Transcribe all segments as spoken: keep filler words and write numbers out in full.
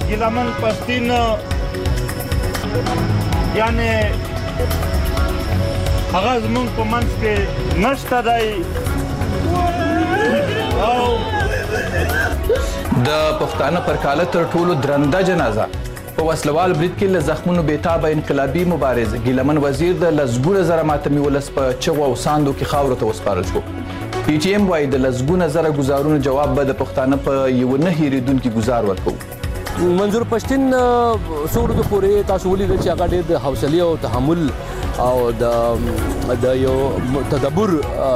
ګیلمن پښتین یعنی هغه زمونږ په منځ کې نشته دی او د پښتانه پر کاله تر ټولو درنده جنازه په وسلوال برید کې له زخمونو بېتابه انقلابي مبارز ګیلمن وزیر د لسګونه زره ماتمي ولس په چغو او ساندو کې خاورو ته وسپارل شو. پی ټي ایم وایي د لسګونه زره ګزارونو جواب به د پښتانه په یو نه هېرېدونکي ګزار ورکوو. منظور پښتین څو ورځو پورې تاسو ولیدل چې هغه ډېر د حوصلې او تحمل او د د یو تدبر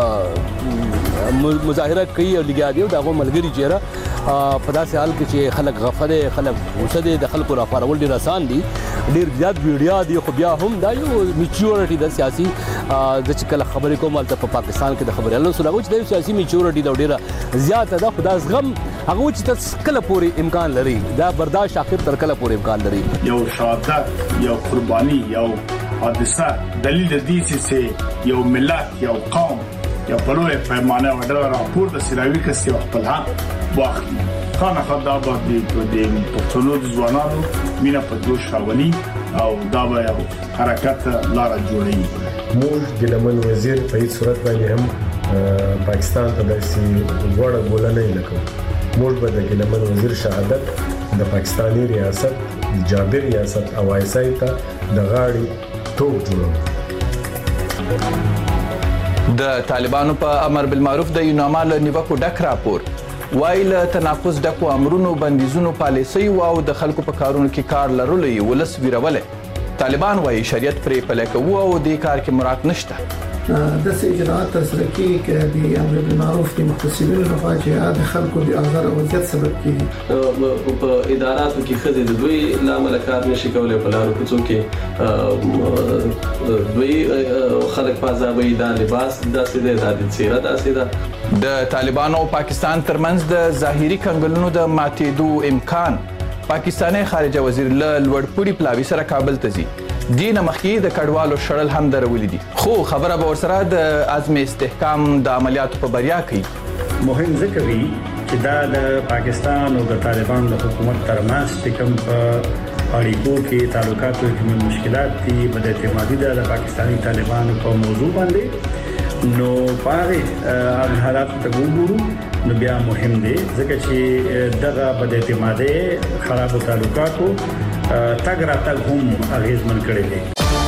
مظاهره کوي او لګیا دی او د هغو ملګري چېره په داسې حال کې چې خلک غفه دی خلک غوسه دی د خلکو راپارول ډېر اسان دي ډېر زیات ویډیا دي خو بیا هم دا یو میچورټي د سیاسي زه چې کله خبرې کوم هلته په پاکستان کې د خبریالانو سره هغوی چې دا یو سیاسي میچورټي ده ډېره زیاته ده خو دا زغم هغه چې ته کله پورې امکان لري دا برداشت آخر تر کله پورې امکان لري. یو شهادت یو قرباني یو حادثه دلیل دی چې یو ملت یو قوم یا په لویه پیمانه وړه راپورته سراوي کسي خپل حق واخلي خانه خدا به د پښتنو د ځوانانو مینه په جوش راولي او دا به یو حرکت لاره جوړوي. موږ ګیلمن وزیر په هیڅ صورت باندې هم پاکستان ته داسې وړه ګوله نه لکو. موږ به د ګیلمن وزیر شهادت د پاکستاني ریاست جابر ریاست او آیسای ته د غاړې توپ جوړو. د طالبانو په امر بالمعروف د یوناما له نیوکو ډک راپور وایي له تناقض ډکو امرونو بندیزونو پالیسیو او د خلکو په کارونو کې کار لرلو یې ولس ویرولی. طالبان وایي شریعت پرې پلی کوو او دې کار کې مراعات نشته. داسې اجراءات ترسره کېږي که د امر بالمعروف د محتسبینو لخوا چې د خلکو د آزار او اذیت سبب کېږي. په اداراتو کې ښځې د دوی له امله کار نشي کولی په لارو کوڅو کې دوی خلک په عذابوي دا لباس داسې دی دا د څېره داسې ده. د طالبانو او پاکستان ترمنځ د ظاهري کنګلونو د ماتېدو امکان پاکستاني خارجه وزیر له لوړپوړي پلاوي سره کابل ته ځي. دې نه مخکې د کډوالو شړل هم درولي دي خو خبره به ورسره د عزم استحکام د عملیاتو په بریا کوي. مهم ذکر وي چې دا د پاکستان او د طالبان د حکومت ترمنځ چې کوم په اړیکو کې تعلقاتو کې مشکلات دي بد اعتمادي ده د پاکستاني طالبانو په موضوع باندې نو پاره حالات ته وګورو نو بیا مهم دي ځکه چې دغه بد اعتمادي خراب تعلقاتو تګ راتګ هم اغیزمن کړی دی.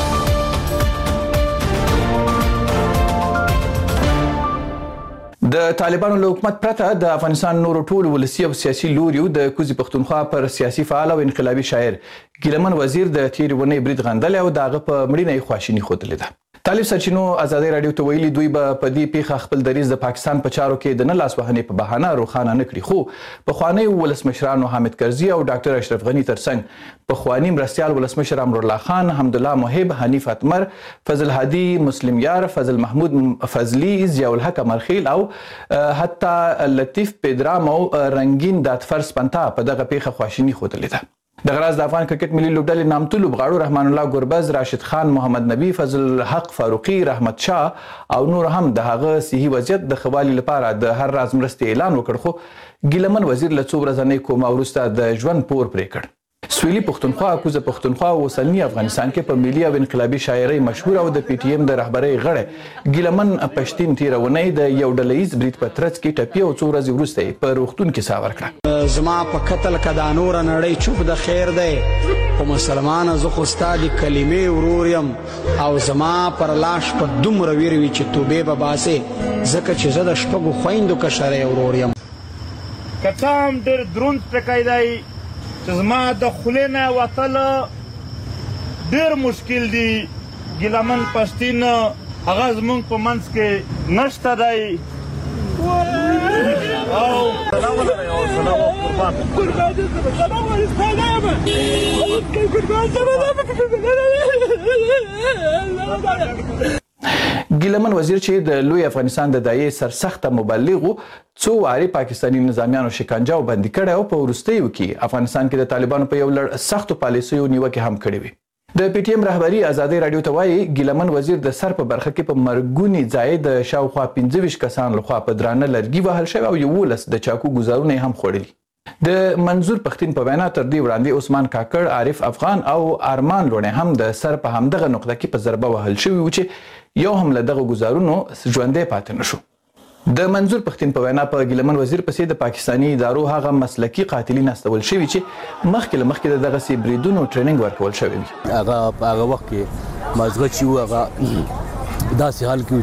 د طالبانو له حکومت پرته د افغانستان نورو ټولو ولسي او سیاسي لوریو د کوزي پښتونخوا پر سیاسي فعال او انقلابي شاعر ګیلمن وزیر د تیرې ونې برید غندلی او د هغه په مړینه یې خواشیني ښودلې ده. طالب سرچینو ازادي راډیو ته ویلي دوی به په دې پیښه خپل دریځ د پاکستان په چارو کې د نه لاسوهنې په بهانه روښانه نه کړي خو پخوانیو ولسمشرانو حامد کرزي او ډاکټر اشرف غني ترڅنګ پخواني مرستیال ولسمشر امرالله خان حمدالله محب حنیف اتمر فضل هادي مسلم یار فضل محمود فضلي ضیاء الحق امرخیل او حتی لطیف پیدرامو رنگین داتفر سپنتا په دغه پیښه خواشیني ښودلې ده. دغه راز د افغان کرکټ ملي لوبډلې نامتو لوبغاړو رحمان الله ګربز راشد خان محمد نبی فضل الحق فاروقي رحمت شاه او نور هم د هغه صحي وضعیت د ښه والي لپاره د هر راز مرستې اعلان وکړ خو ګیلمن وزیر له څو ورځنۍ کومه وروسته د ژوند پور پرې کړ. سویلي پښتونخوا کوزه پښتونخوا او اوسنی افغانستان کې په ملي او انقلابي شاعرۍ مشهور او د پی ټي ایم د رهبرۍ غړی ګیلمن پښتین تیره ونۍ د یو ډلهییز برید په ترڅ کې ټپي او څو ورځې وروسته په روغتون کې ساه ورکړه. زما په قتل کې د نور نړۍ چوپ د خیر دی خو مسلمان زه خو ستا د کلمې ورور یم او زما پر لاش په دومره ویر وي چې توبې به باسې ځکه چې زه د شپږو خویندو کشرۍ ورور یم. که څه هم ډېر دروند ټکی دی چې زما د خولې نه وتل ډېر مشکل دي. ګیلمن پښتین هغه زمونږ په منځ کې نشته دی او ګیلمن وزیر چې د لوی افغانستان د دایې سرسخته مبلغ و څو وارې پاکستاني نظامیانو شکنجه او بندي کړی او په وروستیو کې افغانستان کې د طالبانو په یو لړ سختو پالیسیو نیوکې هم کړې وي. د پی ټي ایم رهبري ازادي راډیو ته وایي ګیلمن وزیر د سر په برخه کې په مرګوني ځای د شاوخوا پنځه ویشت کسانو لخوا په درانه لرګي وهل شوی او یولس د چاقو ګوزارونه هم خوړلي. د منظور پښتين په وینا تر دې وړاندې عثمان کاکړ، عارف افغان او ارمان لوڼې هم د سر په همدغه نقطه کې په ضربه وهل شوي و چې یو هم له دغه ګزارونو ژوندی پاتې نشو. د منظور پښتين په وینا په ګیلمن وزیر پسې د پاکستاني ادارو هغه مسلکي قاتلین استول شوي چې مخکې له مخکې د دغسې بریدونو ټریننګ ورکول شوی وي. هغه په هغه وخت کې مازغه چې و هغه داسې حال کې و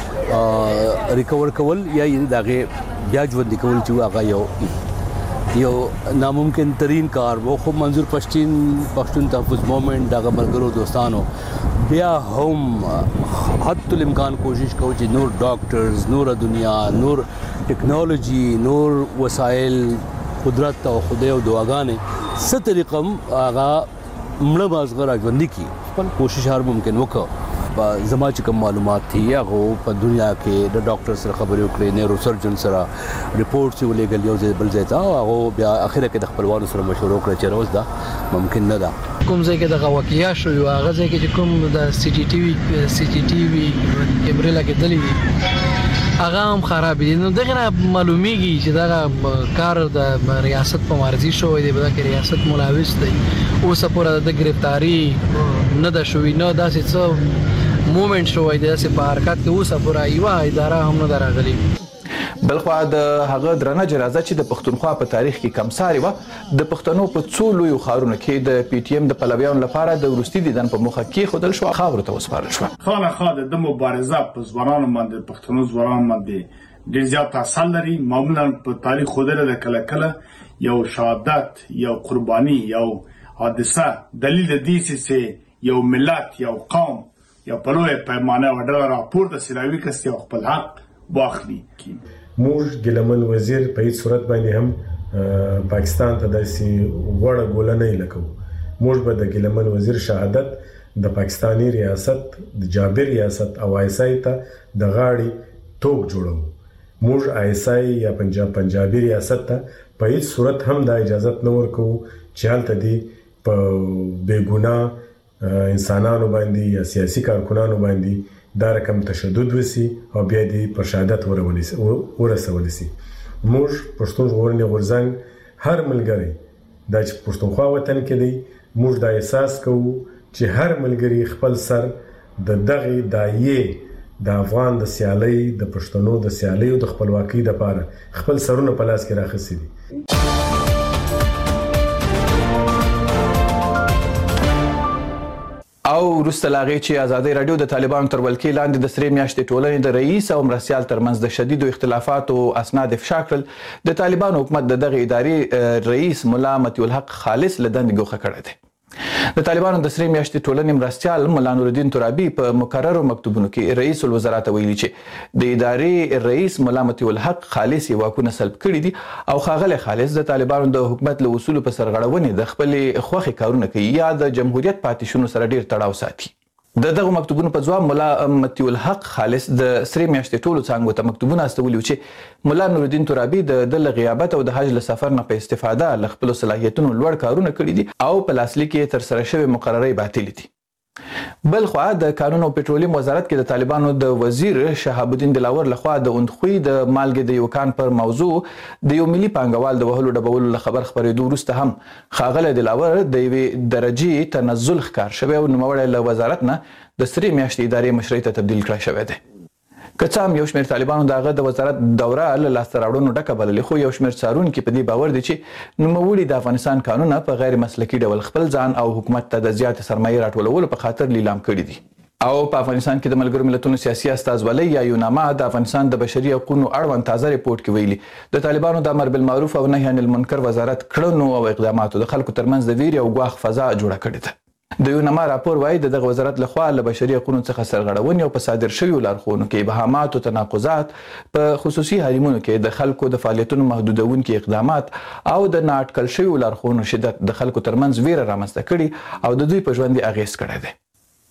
چې ریکور کول یا یې دغه بیا ژوندي کول چې هغه یو یو ناممکن ترین کار و. خو منظور پښتين پښتون تحفظ موومنټ دغه ملګرو دوستانو بیا هم حتی الامکان کوشش کوو چې نور ډاکټرز، نور دنیا، نور ټیکنالوژي، نور وسایل، قدرت او خدای او دعاګانې څه طریقه هغه مړه مازغه راژوندي کړي. خپل کوشش هر ممکن وکړو. زما چې کوم معلومات دي هغه په دنیا کې د ډاکټر سره خبرې وکړې، نیورو سرجن سره ریپورټ چې ولېږل یو ځای بل ځای ته، او هغه بیا اخره کې د خپلوانو سره مشوره وکړه چې روز دا ممکن نه ده. کوم ځای کې دغه واقعیا شو یو هغه ځای کې چې کوم د سی ټي ټي وي سی ټي ټي وي کیمرې لګېدلې وي هغه هم خراب دي. نو دغه معلومیږي چې دغه کار د ریاست په مرزي شوی دی، بلکې ریاست ملوث دی. اوس پورې د گرفتاری نه ده شوې، نه داسې څه موومنټ شوی دی چې په حرکت کې اوس پورې یو اداره هم نه راغلي. بلخوا د هغه درنه جنازه چې د پښتونخوا په تاریخ کې کمساري وه، د پښتنو په څو لویو ښارونو کې د پی ټي ایم د پلویانو لپاره د وروستي دیدن په موخه کېښودل شوه، خاورو ته وسپارل شوه. خامخا د ده مبارزه په ځوانانو باندې، پښتنو ځوانانو باندې ډېر زیات اثر لري. معمولا په تاریخ ښودلې ده کله کله یو شهادت، یو قرباني، یو حادثه دلیل د دې چې یو ملت، یو قوم، یو په لویه پیمانه وډله راپورته سي راویښسي او خپل حق واخلي. موږ ګیلمن وزیر په هیڅ صورت باندې هم پاکستان ته داسې وړه ګوله نه لکو. موږ به د ګیلمن وزیر شهادت د پاکستانی ریاست، د جابر ریاست او آی اس آی ته د غاړې توک جوړو. موږ آی اس آی یا پنجاب پنجابي ریاست ته په هیڅ صورت هم د اجازت نه ورکو چې هلته دي په بېګناه انسانانو باندې یا سیاسي کارکنانو باندې دا رقم تشدد وسی او بیا دې پر شهادت ورسولی سي. موږ پښتون ژغورنې غورځنګ هر ملګری دا چې پښتونخوا وطن کې دی، موږ دا احساس کوو چې هر ملګری خپل سر د دغې دایې د افغان د سیالۍ، د پښتنو د سیالۍ او د خپلواکۍ دپاره خپل سرونه په لاس کې راخیستي دي. او وروسته له هغې چې ازادۍ راډیو د طالبانو تر ولکې لاندې د سرې میاشتې ټولنې د رئیس او مرستیال ترمنځ د شدیدو اختلافاتو اسناد افشا کړل، د طالبانو حکومت د دغې ادارې رئیس ملا مطیع الحق خالص له دندې ګوښه کړی دی. د طالبانو د سرې میاشتې ټولنې مرستیال ملا نورالدین ترابي په مکررو مکتوبونو کې رئیس الوزرا ته ویلي چې د ادارې رئیس ملا مطیع الحق خالص یې واکونه سلب کړي دي او ښاغلی خالص د طالبانو د حکومت له اصولو په سرغړونې د خپلې خوښې کارونه کوي یا د جمهوریت پاتې شونو سره ډېر تړاو ساتي. د دغه مکتوبونو په ځواب ملا مطیع الحق خالص د سرې میاشتې ټولو څانګو ته مکتوبونه استولي چې ملا نورالدین ترابي د ده له غیابت او د حج له سفر نه په استفاده له خپلو صلاحیتونو لوړ کارونه کړي دي او په لاسلیک یې ترسره شوې مقررۍ باطلې دي. بل خوا د کانون او پټرولیم وزارت کې د طالبانو د وزیر شهاب الدین دلاور لخوا د اوندخوی د مالګې د یو کان پر موضوع د یو ملي پانګوال د وهلو ډبولو له خبر خپرېدو وروسته هم ښاغلی دلاور د یوې درجې تنزل ښکار شوی او نوموړی له وزارت نه د سرې میاشتې ادارې مشرۍ ته تبدیل کړی شوی دی. که څه هم یو شمېر طالبانو د هغه د وزارت دوره له لاسته راوړنو ډکه بللې، خو یو شمېر څارونکي په دې باور دي چې نوموړي د افغانستان کانونه په غیر مسلکي ډول خپل ځان او حکومت ته د زیاتې سرمایې راټولولو په خاطر لیلام کړي دي. او په افغانستان کې د ملګرو ملتونو سیاسي استازولۍ یا یوناما د افغانستان د بشري حقوقو اړوند تازه ریپورټ کې ویلي د طالبانو د امر بالمعروف او نهي عن المنکر وزارت کړنو او اقداماتو د خلکو ترمنځ د ویرې او ګواښ فضا جوړه کړې ده. د یوناما راپور وایي د دغه وزارت لخوا له بشري حقوقو څخه سرغړونې او په صادر شویو لارښوونو کې ابهامات او تناقضات، په خصوصي حریمونو کې د خلکو د فعالیتونو محدودونکي اقدامات او د نااټکل شویو لارښوونو شدت د خلکو ترمنځ ویره رامنځته کړي او د دوی په ژوند یې اغېز کړی دی.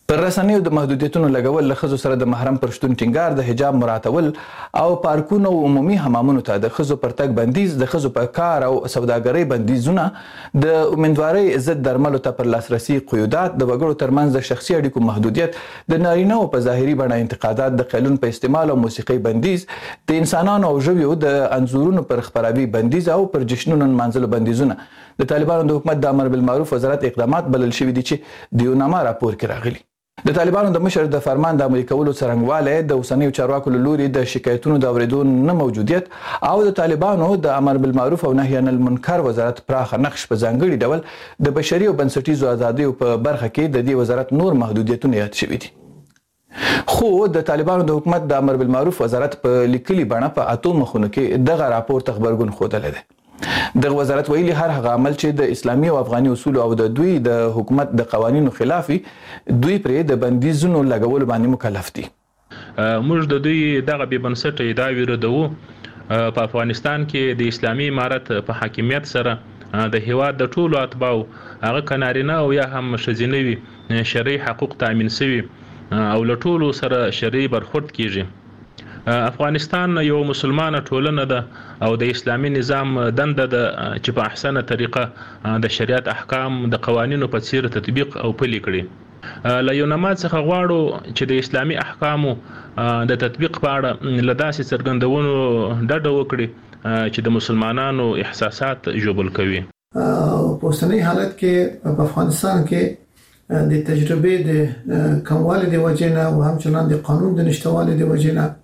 پر رسنیو د محدودیتونو لګول له ښځو سره د محرم پر شتون ټینګار، د حجاب مراعاتول او پارکونو او عمومي حمامونو ته د ښځو پر تګ بندیز، د ښځو په کار او سوداګرۍ بندیزونه، د امیندوارۍ ضد درملو ته پر لاسرسي قیودات، د وګړو ترمنځ د شخصي اړیکو محدودیت، د نارینه‌و په ظاهري بڼه انتقادات، د قیلون په استعمال او موسیقۍ بندیز، د انسانانو او ژویو د انځورونو پر خپراوي بندیز او پر جشنونو نمانځلو بندیزونه د طالبانو د حکومت د امر بالمعروف وزارت اقدامات بلل شوي دي چې د یوناما راپور کې راغلي. د طالبانو د مشر د فرمان د عملي کولو څرنګوالی، د اوسنیو چارواکو له لوري د شکایتونو د اورېدو نه موجودیت او د طالبانو د امر بالمعروف او نهي عن المنکر وزارت پراخه نقش په ځانګړي ډول د بشري او بنسټیزو ازادیو په برخه کې د دې وزارت نور محدودیتونه یاد شوي دي. خو د طالبانو د حکومت د امر بالمعروف وزارت په لیکلي بڼه په اتو مخونو کې دغه راپور ته غبرګون ښودلی دی. دغه وزارت ویلي هر هغه عمل چې د اسلامي او افغاني اصولو او د دوی د حکومت د قوانینو خلاف دوی پرې د بندیزونو لګولو باندې مکلف دي. موږ د دوی دغه بې بنسټه ادعاوې ردوو. په افغانستان کې د اسلامي امارت په حاکمیت سره د هیواد د ټولو اتباعو هغه که نارینه او یا هم ښځینه وي شرعي حقوق تامین شوي او له ټولو سره شرعي برخورد کیږي. افغانستان یو مسلمانه ټولنه ده او د اسلامي نظام دنده ده چې په احسنه طریقه د شریعت احکام د قوانینو په څیر تطبیق او پلي کړي. له یوناما څخه غواړو چې د اسلامي احکامو د تطبیق په اړه له داسې څرګندونو ډډه وکړي چې د مسلمانانو احساسات ژوبل کوي. په اوسنۍ حالت کې په افغانستان کې د تجربې د کموالي د وجې نه او همچنان د قانون د نشتوالي د وجې نه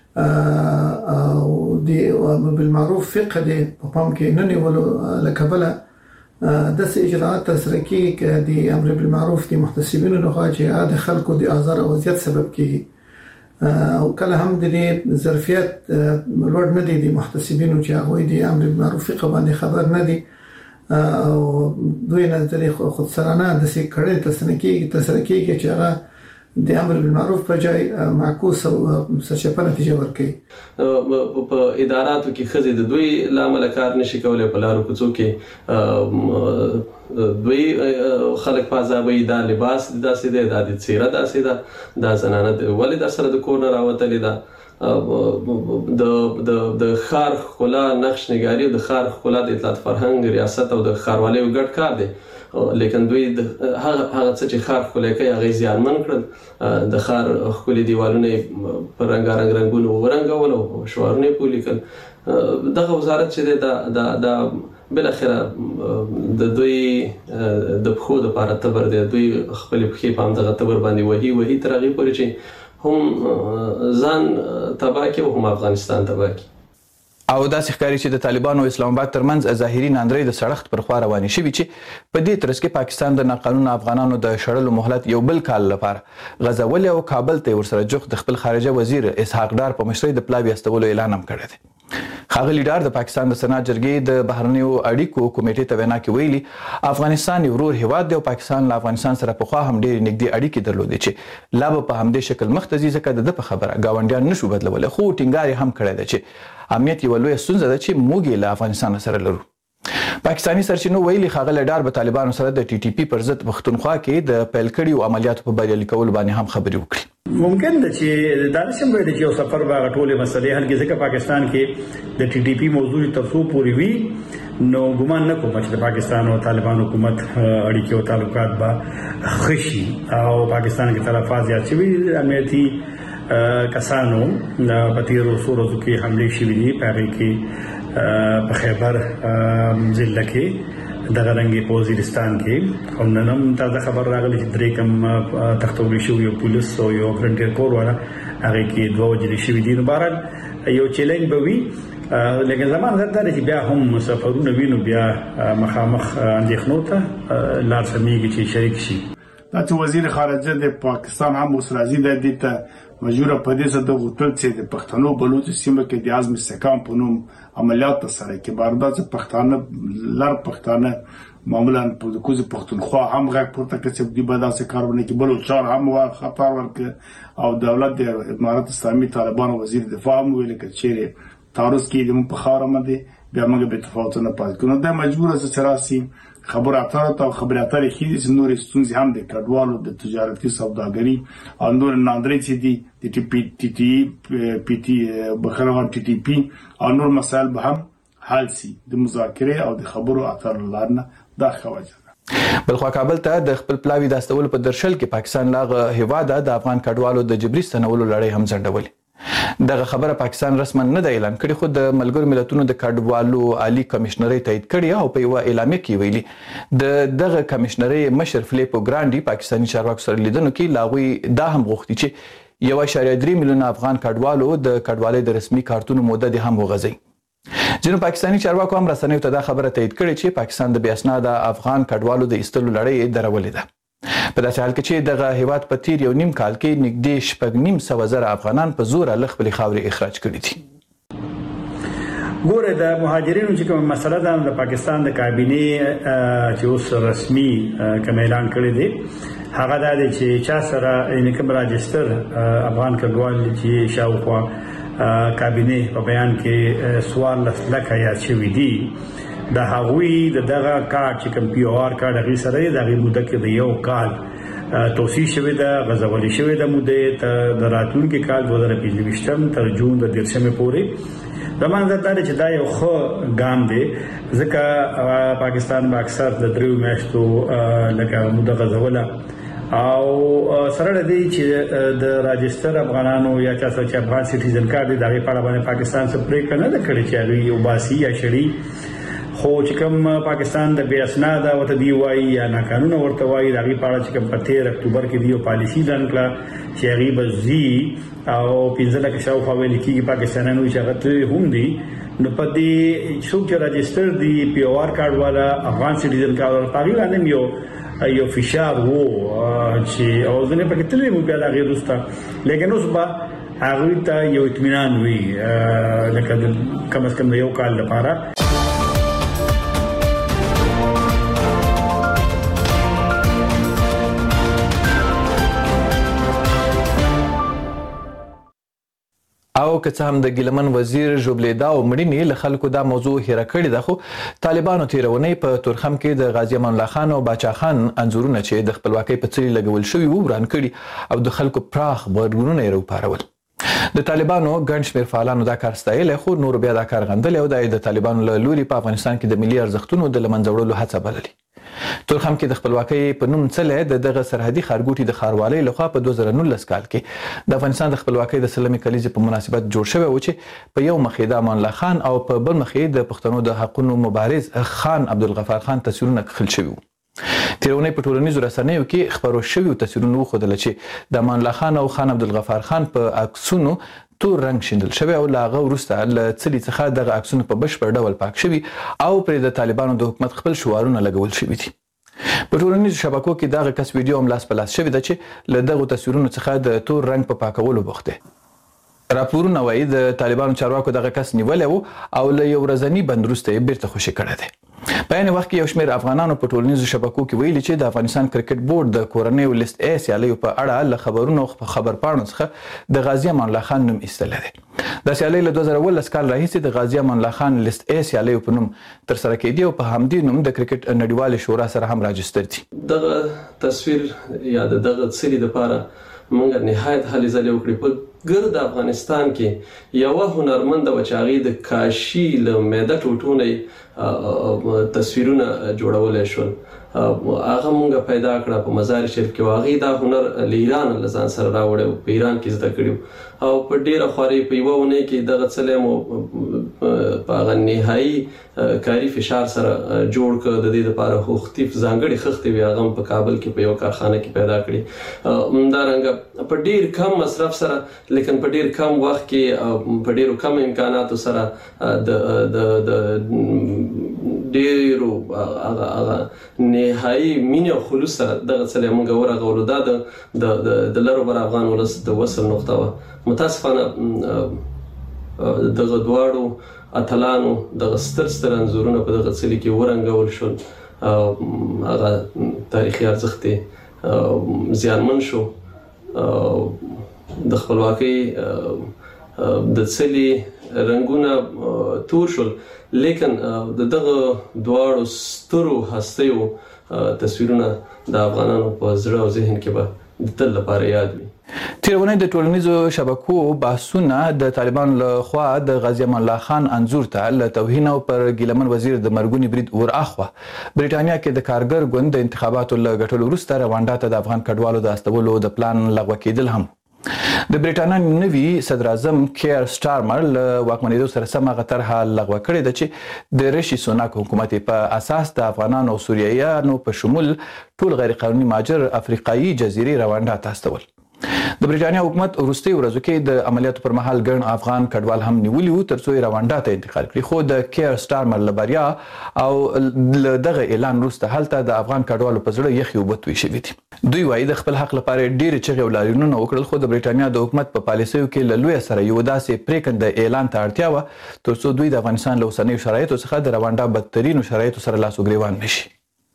او د امر بالمعروف فقه د په پام کې نه نیولو له کبله داسې اجراءات ترسره کیږي چې د امر بالمعروف د محتسبینو لخوا چې د خلکو د آزار او اذیت سبب کیږي او کله هم د دې ظرفیت لوړ نه دي د محتسبینو چې هغوی د امر بالمعروف فقه باندې خبر نه دي او دوی نه د خودسرانه داسې کړنې ترسره کیږي ترسره کیږي چې هغه د امر بالمعروف په ځای معکوس او سرچپه نتیجه ورکوي. په اداراتو کې ښځې د دوی له امله کار نشي کولی، په لارو کوڅو کې دوی خلک په عذابوي، دا لباس داسې دی، دا د څیره داسې ده، دا زنانه ولې در سره د کور نه راوتلې ده. د د ښار ښکلا نقش نګاري او د ښار ښکلا د اطلاعات فرهنګ ریاست او د ښاروالیو ګډ کار دی، لیکن دوی هغه هغه څه چې ښار ښکلی کوي هغه یې زیانمن کړل. د ښار ښکلي دیوالونه یې په رنګارنګ رنګونو ورنګول او شعارونه یې پرې لیکل. دغه وزارت چې دی دا دا بالاخره د دوی د پښو دپاره تبر دی، دوی خپلې پښې په همدغه تبر باندې وهي وهي تر هغې پورې چې هم ځان تباه کړي او هم افغانستان تباه کړي. او داسې ښکاري چې د طالبانو او اسلام آباد ترمنځ ظاهري ناندرۍ د سړښت پر خوا روانې شوي چې په دې ترڅ کې پاکستان د ناقانونه افغانانو د شړلو مهلت یو بل کال لپاره غځولی او کابل ته یې ورسره جوخت د خپل خارجه وزیر اسحاق ډار په مشرۍ د پلاوي استولو اعلان هم کړی دی. ښاغلي ډار د پاکستان د سنا جرګې د بهرنیو اړیکو کمیټې ته وینا کې ویلي افغانستان یو ورور هیواد دی او پاکستان له افغانستان سره پخوا هم ډېرې نږدې اړیکې درلودې چې لا به په همدې شکل مخ ته ځي، ځکه د ده په خبره ګاونډیان نشو بدلولی. خو ټینګار یې هم کړی دی چې امنیت یوه لویه ستونزه ده چې موږ یې له افغانستان سره لرو. پاکستاني سرچینو ویلي ښاغلی ډار به طالبانو سره د ټي ټي پي پر ضد پښتونخوا کې د پیل کړیو عملیاتو په بریالي کولو باندې هم خبرې وکړي. ممکن ده چې دا نشم ویلی چې یو سفر به هغه ټولې مسلې حل کړي، ځکه پاکستان کې د ټي ټي پي موضوع تر څو پورې وي نو ګمان نه کوم چې د پاکستان او طالبان حکومت اړیکې او تعلقات به ښه شي او پاکستان کې تلفات زیات شوي. امنیتي کسانو په تېرو څو ورځو کې حملې شوي دي، په هغې کې په خیبر ضلع کې دغه رنګې په وزیرستان کې او نن هم تازه خبر راغلی چې درې کم تختولی شوي یو پولیس او یو فرنټیر کور والا هغې کې دوه وژلې شوي دي. نو بهرحال یو چیلنج به وي، لیکن زما نظر دا دی چې بیا هم سفرونه وي نو بیا مخامخ اندېښنو ته لار سمیږي چې شریک شي. دا چې وزیر خارجه د پاکستان هم اوس راځي دی، دې ته مجبوره په دې څه د غوښتل چې د پښتنو بلوچو سیمه کې د عزم استحکام په نوم عملیات ترسره کړي. باردا چې پښتانه لر پښتانه معمولا په کوزه پښتونخوا هم غږ پورته کړي چې دوی به داسې کار ونه کړي، بلوچستان هم خطر ورکړي او دولت د امارت اسلامي طالبانو وزیر دفاع هم ویل چې چیرې تعرض کړي د موږ په خاوره باندې بیا موږ به تفاوت نه پاتې کړو. دا مجبوره چې راسي خبرو اترو ته خبرو اترې کې د نورې ستونزې هم د کډوالو د تجارتي سوداګري او نور ناندرې چې دي د ټي پی ټي ټي پی ټي بخره ټي ټي پی او نور مسایل به هم حل سي د مذاکره او د خبرو اترو لارنه دا خوځه. بلخوا کابل ته د خپل پلاوی د استولو په درشل کې پاکستان لاغه هیواده د افغان کډوالو د جبري ستنولو لړۍ هم ځنډولې. دغه خبره پاکستان رسما نه د اعلان کړي، خو د ملګرو ملتونو د کډوالو عالی کمشنري تایید کړي او په یو اعلامیه کې ویلي د دغه کمشنري مشر فلیپو ګرانډي پاکستاني چارواکو سره لیدنو کې لاغوي دا هم غوښتي چې یو اشاریه درې میلیونه افغان کډوالو د کډوالۍ د رسمي کارتونو موده د هم وغځي. ځینو پاکستاني چارواکو هم رسنیو ته دا خبره تایید کړې چې پاکستان د بې اسناده افغان کډوالو د ایستلو لړۍ درولې ده. په داسې حال کې چې دغه هیواد په تیر یو نیم کال کې نږدې شپږ نیم سوه زره افغانان په زوره له خپلې خاورې اخراج کړي دي. ګوره د مهاجرینو چې کوم مسله ده د پاکستان د کابینې چې اوس رسمي کوم اعلان کړی دی هغه دا دی چې چا سره یعنی کوم راجستر افغان کډوال چې شاوخوا کابینې په بیان کې سوال لکه یا شوي دي د هغوی د دغه کارت چې کوم پی او آر کارت هغه سره د هغه موده کې د یو کال توسيع شوی د غزولې شوی د موده ته د راتلونکي کال دوه زره پنځه تر جون د دیرشمه پورې د مانځ د چې دا یو خو ګام دی ځکه پاکستان با اکثر د دریو میاشتو لکه موده غزوله او سره د دې چې د راجستر افغانانو یا چې افغان سټیزن کارت د هغه په اړه باندې پاکستان څخه پریکړه نه کړې چې یو باسي یا شړی خو چې کوم پاکستان د بې اسناده وته دی وایي یا ناقانونه ورته وایي د هغې په اړه چې کوم په تیر اکتوبر کې دی یو پالیسي اعلان کړه چې هغې به ځي او پنځه لکه شاوخوا ویل کېږي پاکستانیانو چې هغه تللي هم دي نو په دې څوک چې راجسټر دی پی او آر کارت والا افغان سټیزن کارت والا په هغې باندې یو یو فشار وو چې او ځینې پکې تللي مو بیا د هغې وروسته لیکن اوس به هغوی ته یو اطمینان وي لکه کم از کم د یو کال لپاره. او که څه هم د ګیلمن وزیر ژوبلیدا او مړینې له خلکو دا موضوع هیره کړې ده، خو طالبانو تیرونې په تورخم کې د غازی امان الله خان او باچا خان انځورونه چې د خپلواکۍ په څلي لګول شوي وو وران کړي او د خلکو پراخ غبرګونونه یې راوپارول. د طالبانو ګڼ شمېر فعالانو دا کار ستایلی، خو نور بیا دا کار غندلی او دا یې د طالبانو له لوري په افغانستان کې د ملي ارزښتونو د له منځه وړلو هڅه بللي. تورخم کې د خپلواکۍ په نوم څلی د دغه سرحدي ښارګوټي د ښاروالۍ لخوا په دوه زره نولس کال کې د افغانستان د خپلواکۍ د سلمې کلیزې په مناسبت جوړ شوی و چې په یو مخ یې د امان الله خان او په بل مخ یې د پښتنو د حقونو مبارز خان عبدالغفار خان تصویرونه کښل شوي وو. تیرونې په ټولنیزو رسنیو کې خپرو شویو تصویرونو وښودله چې د امان الله خان او خان عبدالغفار خان په عکسونو تور رنګ شیندل شوی او له هغه وروسته له څلي څخه دغه عکسونه په بشپړ ډول پاک شوي او پرې د طالبانو د حکومت خپل شعارونه لګول شوي دي. په ټولنیزو شبکو کې دغه کس ویډیو هم لاس په لاس شوې ده چې له دغو تصویرونو څخه د تور رنګ په پاکولو بوخت دی. راپورونه وایي د طالبانو چارواکو دغه کس نیولی و او له یو ورځني بند وروسته یې بیرته خوشي کړی دی. په عین وخت کې یو شمېر افغانانو په ټولنیزو شبکو کې ویلي چې د افغانستان کرکټ بورډ د کورنیو لیست ای سیالیو په اړه له خبرونو او خبرپاڼو څخه د غازي امان الله خان نوم ایستلی دی. دا سیالۍ له دوه زره اوولس کال راهیسې د غازي امان الله خان لیست ای سیالیو په نوم ترسره کېدي او په همدې نوم د کرکټ نړیوالې شورا سره هم راجستر دي. دغه تصویر یا دغه څلي دپاره موږ نهایت هلې ځلې وکړې. په ګرد افغانستان کې یوه هنرمنده وه چې هغې د کاشي له میده ټوټو نه تصویرونه جوړولی شول. هغه مونږ پیدا کړه په مزار شریف کې. هغې دا هنر له ایران له ځان سره راوړی و، په ایران کې زده کړي او په ډېره خوارۍ په یوه اونۍ کې دغه څلی مو په هغه نهایي کاري فشار سره جوړ کړ. د دې دپاره مختلف ځانګړې خښتې وې، هغه هم په کابل کې په یو کارخانه کې پیدا کړي. همدارنګه په ډېر کم مصرف سره لیکن په ډېر کم وخت کې په ډېرو کم امکاناتو سره د ډېرو هغه نهایي مینې او خلوص سره دغه څلی موږ ورغولو. دا د لرو بر افغان ولس د وصل نقطه وه. متاسفانه دغه دواړو اتلانو دغه ستر ستر انځورونه په دغه څلي کې ورنګول شول. هغه تاریخي ارزښت یې زیانمن شو. د خپلواکۍ د څلي رنګونه تور شول، لیکن د دغه دواړو سترو هستیو تصویرونه د افغانانو په زړه او ذهن کې به د تل لپاره یاد وي. تیرونی د ټولنیزو شبکو بحثونه د طالبانو له خوا د غازی امان الله خان انځور ته له توهین او پر ګیلمن وزیر د مرګونی برید ور اخوا بریټانیا کې د کارګر ګوند د انتخاباتو له ګټلو وروسته روانډا ته د افغان کډوالو د استولو د پلان لغوه کېدل هم. د بریټانیا نوي صدر اعظم کیر سټارمر له واکمنېدو سره سم هغه طرحه لغوه کړې ده چې د رشي سوناک حکومت په اساس د افغانانو او سوریایانو په شمول ټول غیر قانوني مهاجر افریقایي جزیرې روانډا ته استول. د بریټانیا حکومت وروستي ورځو کې د عملیاتو پر مهال ګڼ افغان کډوال هم نیولي وو ترڅو یې روانډا ته انتقال کړي، خو د کیر سټارمر له بریا او له دغه اعلان وروسته هلته د افغان کډوالو په زړه یخې اوبه توی شوي دي. دوی وایي د خپل حق لپاره ډېرې چغې او لاریونونه وکړل، خو د بریټانیا د حکومت په پالیسیو کې له لویه سره یو داسې پرېکنده اعلان ته اړتیا وه ترڅو دوی د افغانستان له اوسنیو شرایطو څخه د روانډا بدترینو شرایطو سره لاس و ګرېوان نه شي.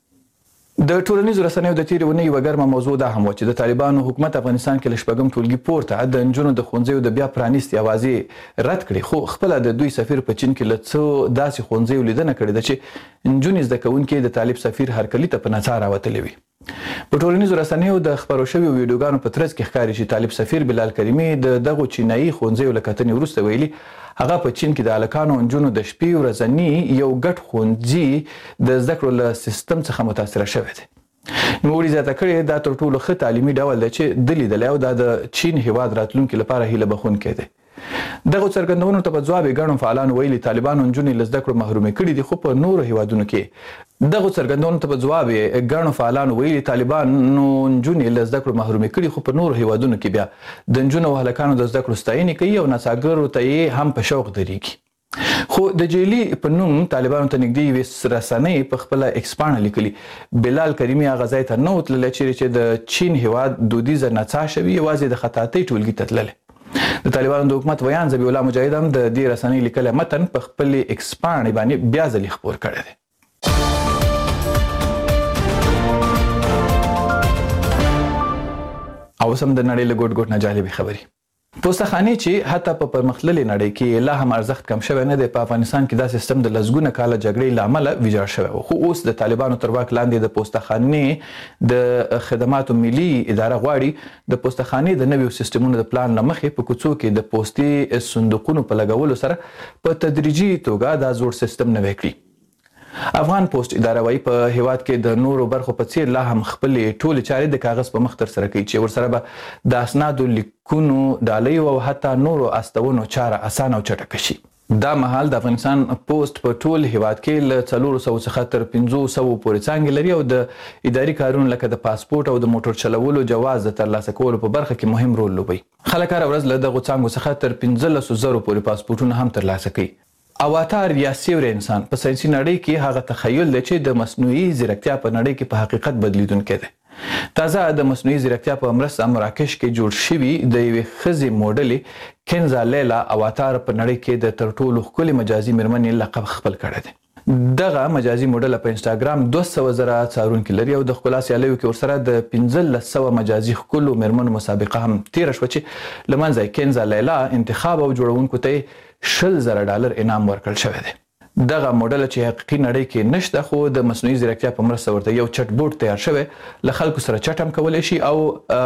د ټولنیزو رسنیو د تیرې اونۍ یوه ګرمه موضوع دا هم وه چې د طالبانو حکومت افغانستان کې له شپږم ټولګي پورته د نجونو د ښوونځیو د بیا پرانیستې اوازې رد کړې، خو خپله د دوی سفیر په چین کې له څو داسې ښوونځیو لیدنه کړې ده چې نجونې زده کوونکې د طالب سفیر هرکلي ته په نڅا راوتلې وي. په ټولنیزو رسنیو د خپرو شویو ویډیوګانو په ترڅ کې ښکاري چې طالب سفیر بلال کریمي د دغو چینایي ښوونځیو له کتنې وروسته ویلي هغه په چین کې د هلکانو او نجونو د شپې ورځني یو ګډ ښوونځي د زده کړو له سیستم څخه متاثره شوی دی. نوموړي زیاته کړې دا تر ټولو ښه تعلیمي ډول دی چې ده لیدلی او دا د چین هیواد راتلونکي لپاره هیله بښونکی دی. دغو څرګندونو ته په ځواب یې ګڼو فعالانو ویلي طالبانو نجونې له زده کړو محرومې کړي دي، خو په نورو هیوادونو کې دغو څرګندونو ته په ځواب یې ګڼو فعالانو ویلي طالبانو نجونې له زده کړو محرومې کړي، خو په نورو هیوادونو کې بیا د نجونو او هلکانو د زده کړو ستاینې کوي او نڅاګرو ته یې هم په شوق درېږي. خو د جیلی په نوم طالبانو ته نږدې یوې رسنۍ په خپله ایکس پاڼه لیکلي بلال کریمي هغه ځای ته نه و تللی چیرې چې د چین هیواد دودیزه نڅا شوي، یوازې د خطاطۍ ټولګي ته تللی. د طالبانو د حکومت ویان ذبیح الله مجاهد هم د دې رسنۍ لیکلی متن په خپلې ایکس پاڼې باندې بیا ځلې خپور کړی دی. او اوس هم د نړۍ له ګوټ ګوټ نه جالبې خبرې. پوستخانې چې حتی په پرمختللې نړۍ کې لا هم ارزښت کم شوی نه دی، په افغانستان کې دا سیستم د لسګونه کاله جګړې له امله ویجاړ شوی و، خو اوس د طالبانو تر واک لاندې د پوستخانې د خدماتو ملي اداره غواړي د پوستخانې د نویو سیستمونو د پلان له مخې په کوڅو کې د پوستي صندوقونو په لګولو سره په تدریجي توګه دا زوړ سیستم نوی کړي. افغان پوسټ اداره وايي په هیواد کې د نورو برخو په څیر لا هم خپلې ټولې چارې د کاغذ په مخ ترسره کوي چې ورسره به د اسنادو لیکونو ډالیو او حتی نورو استونو چاره اسانه او چټکه شي. دا مهال د افغانستان پوسټ په ټول هیواد کې له څلورو سوو څخه تر پنځو سوو پورې څانګې لري او د اداري کارونو لکه د پاسپورټ او د موټر چلولو جواز د ترلاسه کولو په برخه کې مهم رول لوبوي. خلک هره ورځ له دغو څانګو څخه تر پنځلسو زرو پورې پاسپورټونه هم ترلاسه کوي. اواتار یا سیوری انسان په ساینسي نړۍ کې هغه تخیل دی چې د مصنوعي ځیرکتیا په نړۍ کې په حقیقت بدلیدونکی دی. تازه د مصنوعي ځیرکتیا په مرسته مراکش کې جوړ شوي د یوې ښځې موډلې کنزا لیلا اواتار په نړۍ کې د تر ټولو ښکلې مجازي مېرمنې لقب خپل کړی دی. دغه مجازي موډل په انسټاګرام دوه سوه زره څارونکي لري او د ښکلا سیالیو کې ورسره د پنځلس سوه مجازي ښکلو مېرمنو مسابقه هم تېره شوه چې له منځه یې کنزا لیلا انتخاب او جوړونکو ته شل زره ډالر انعام ورکړل شوی دی. دغه موډل چې حقیقي نړۍ کې نشته، خو د مصنوعي ځیرکتیا په مرسته ورته یو چټ بوټ تیار شوی، له خلکو سره چټ هم کولی شي او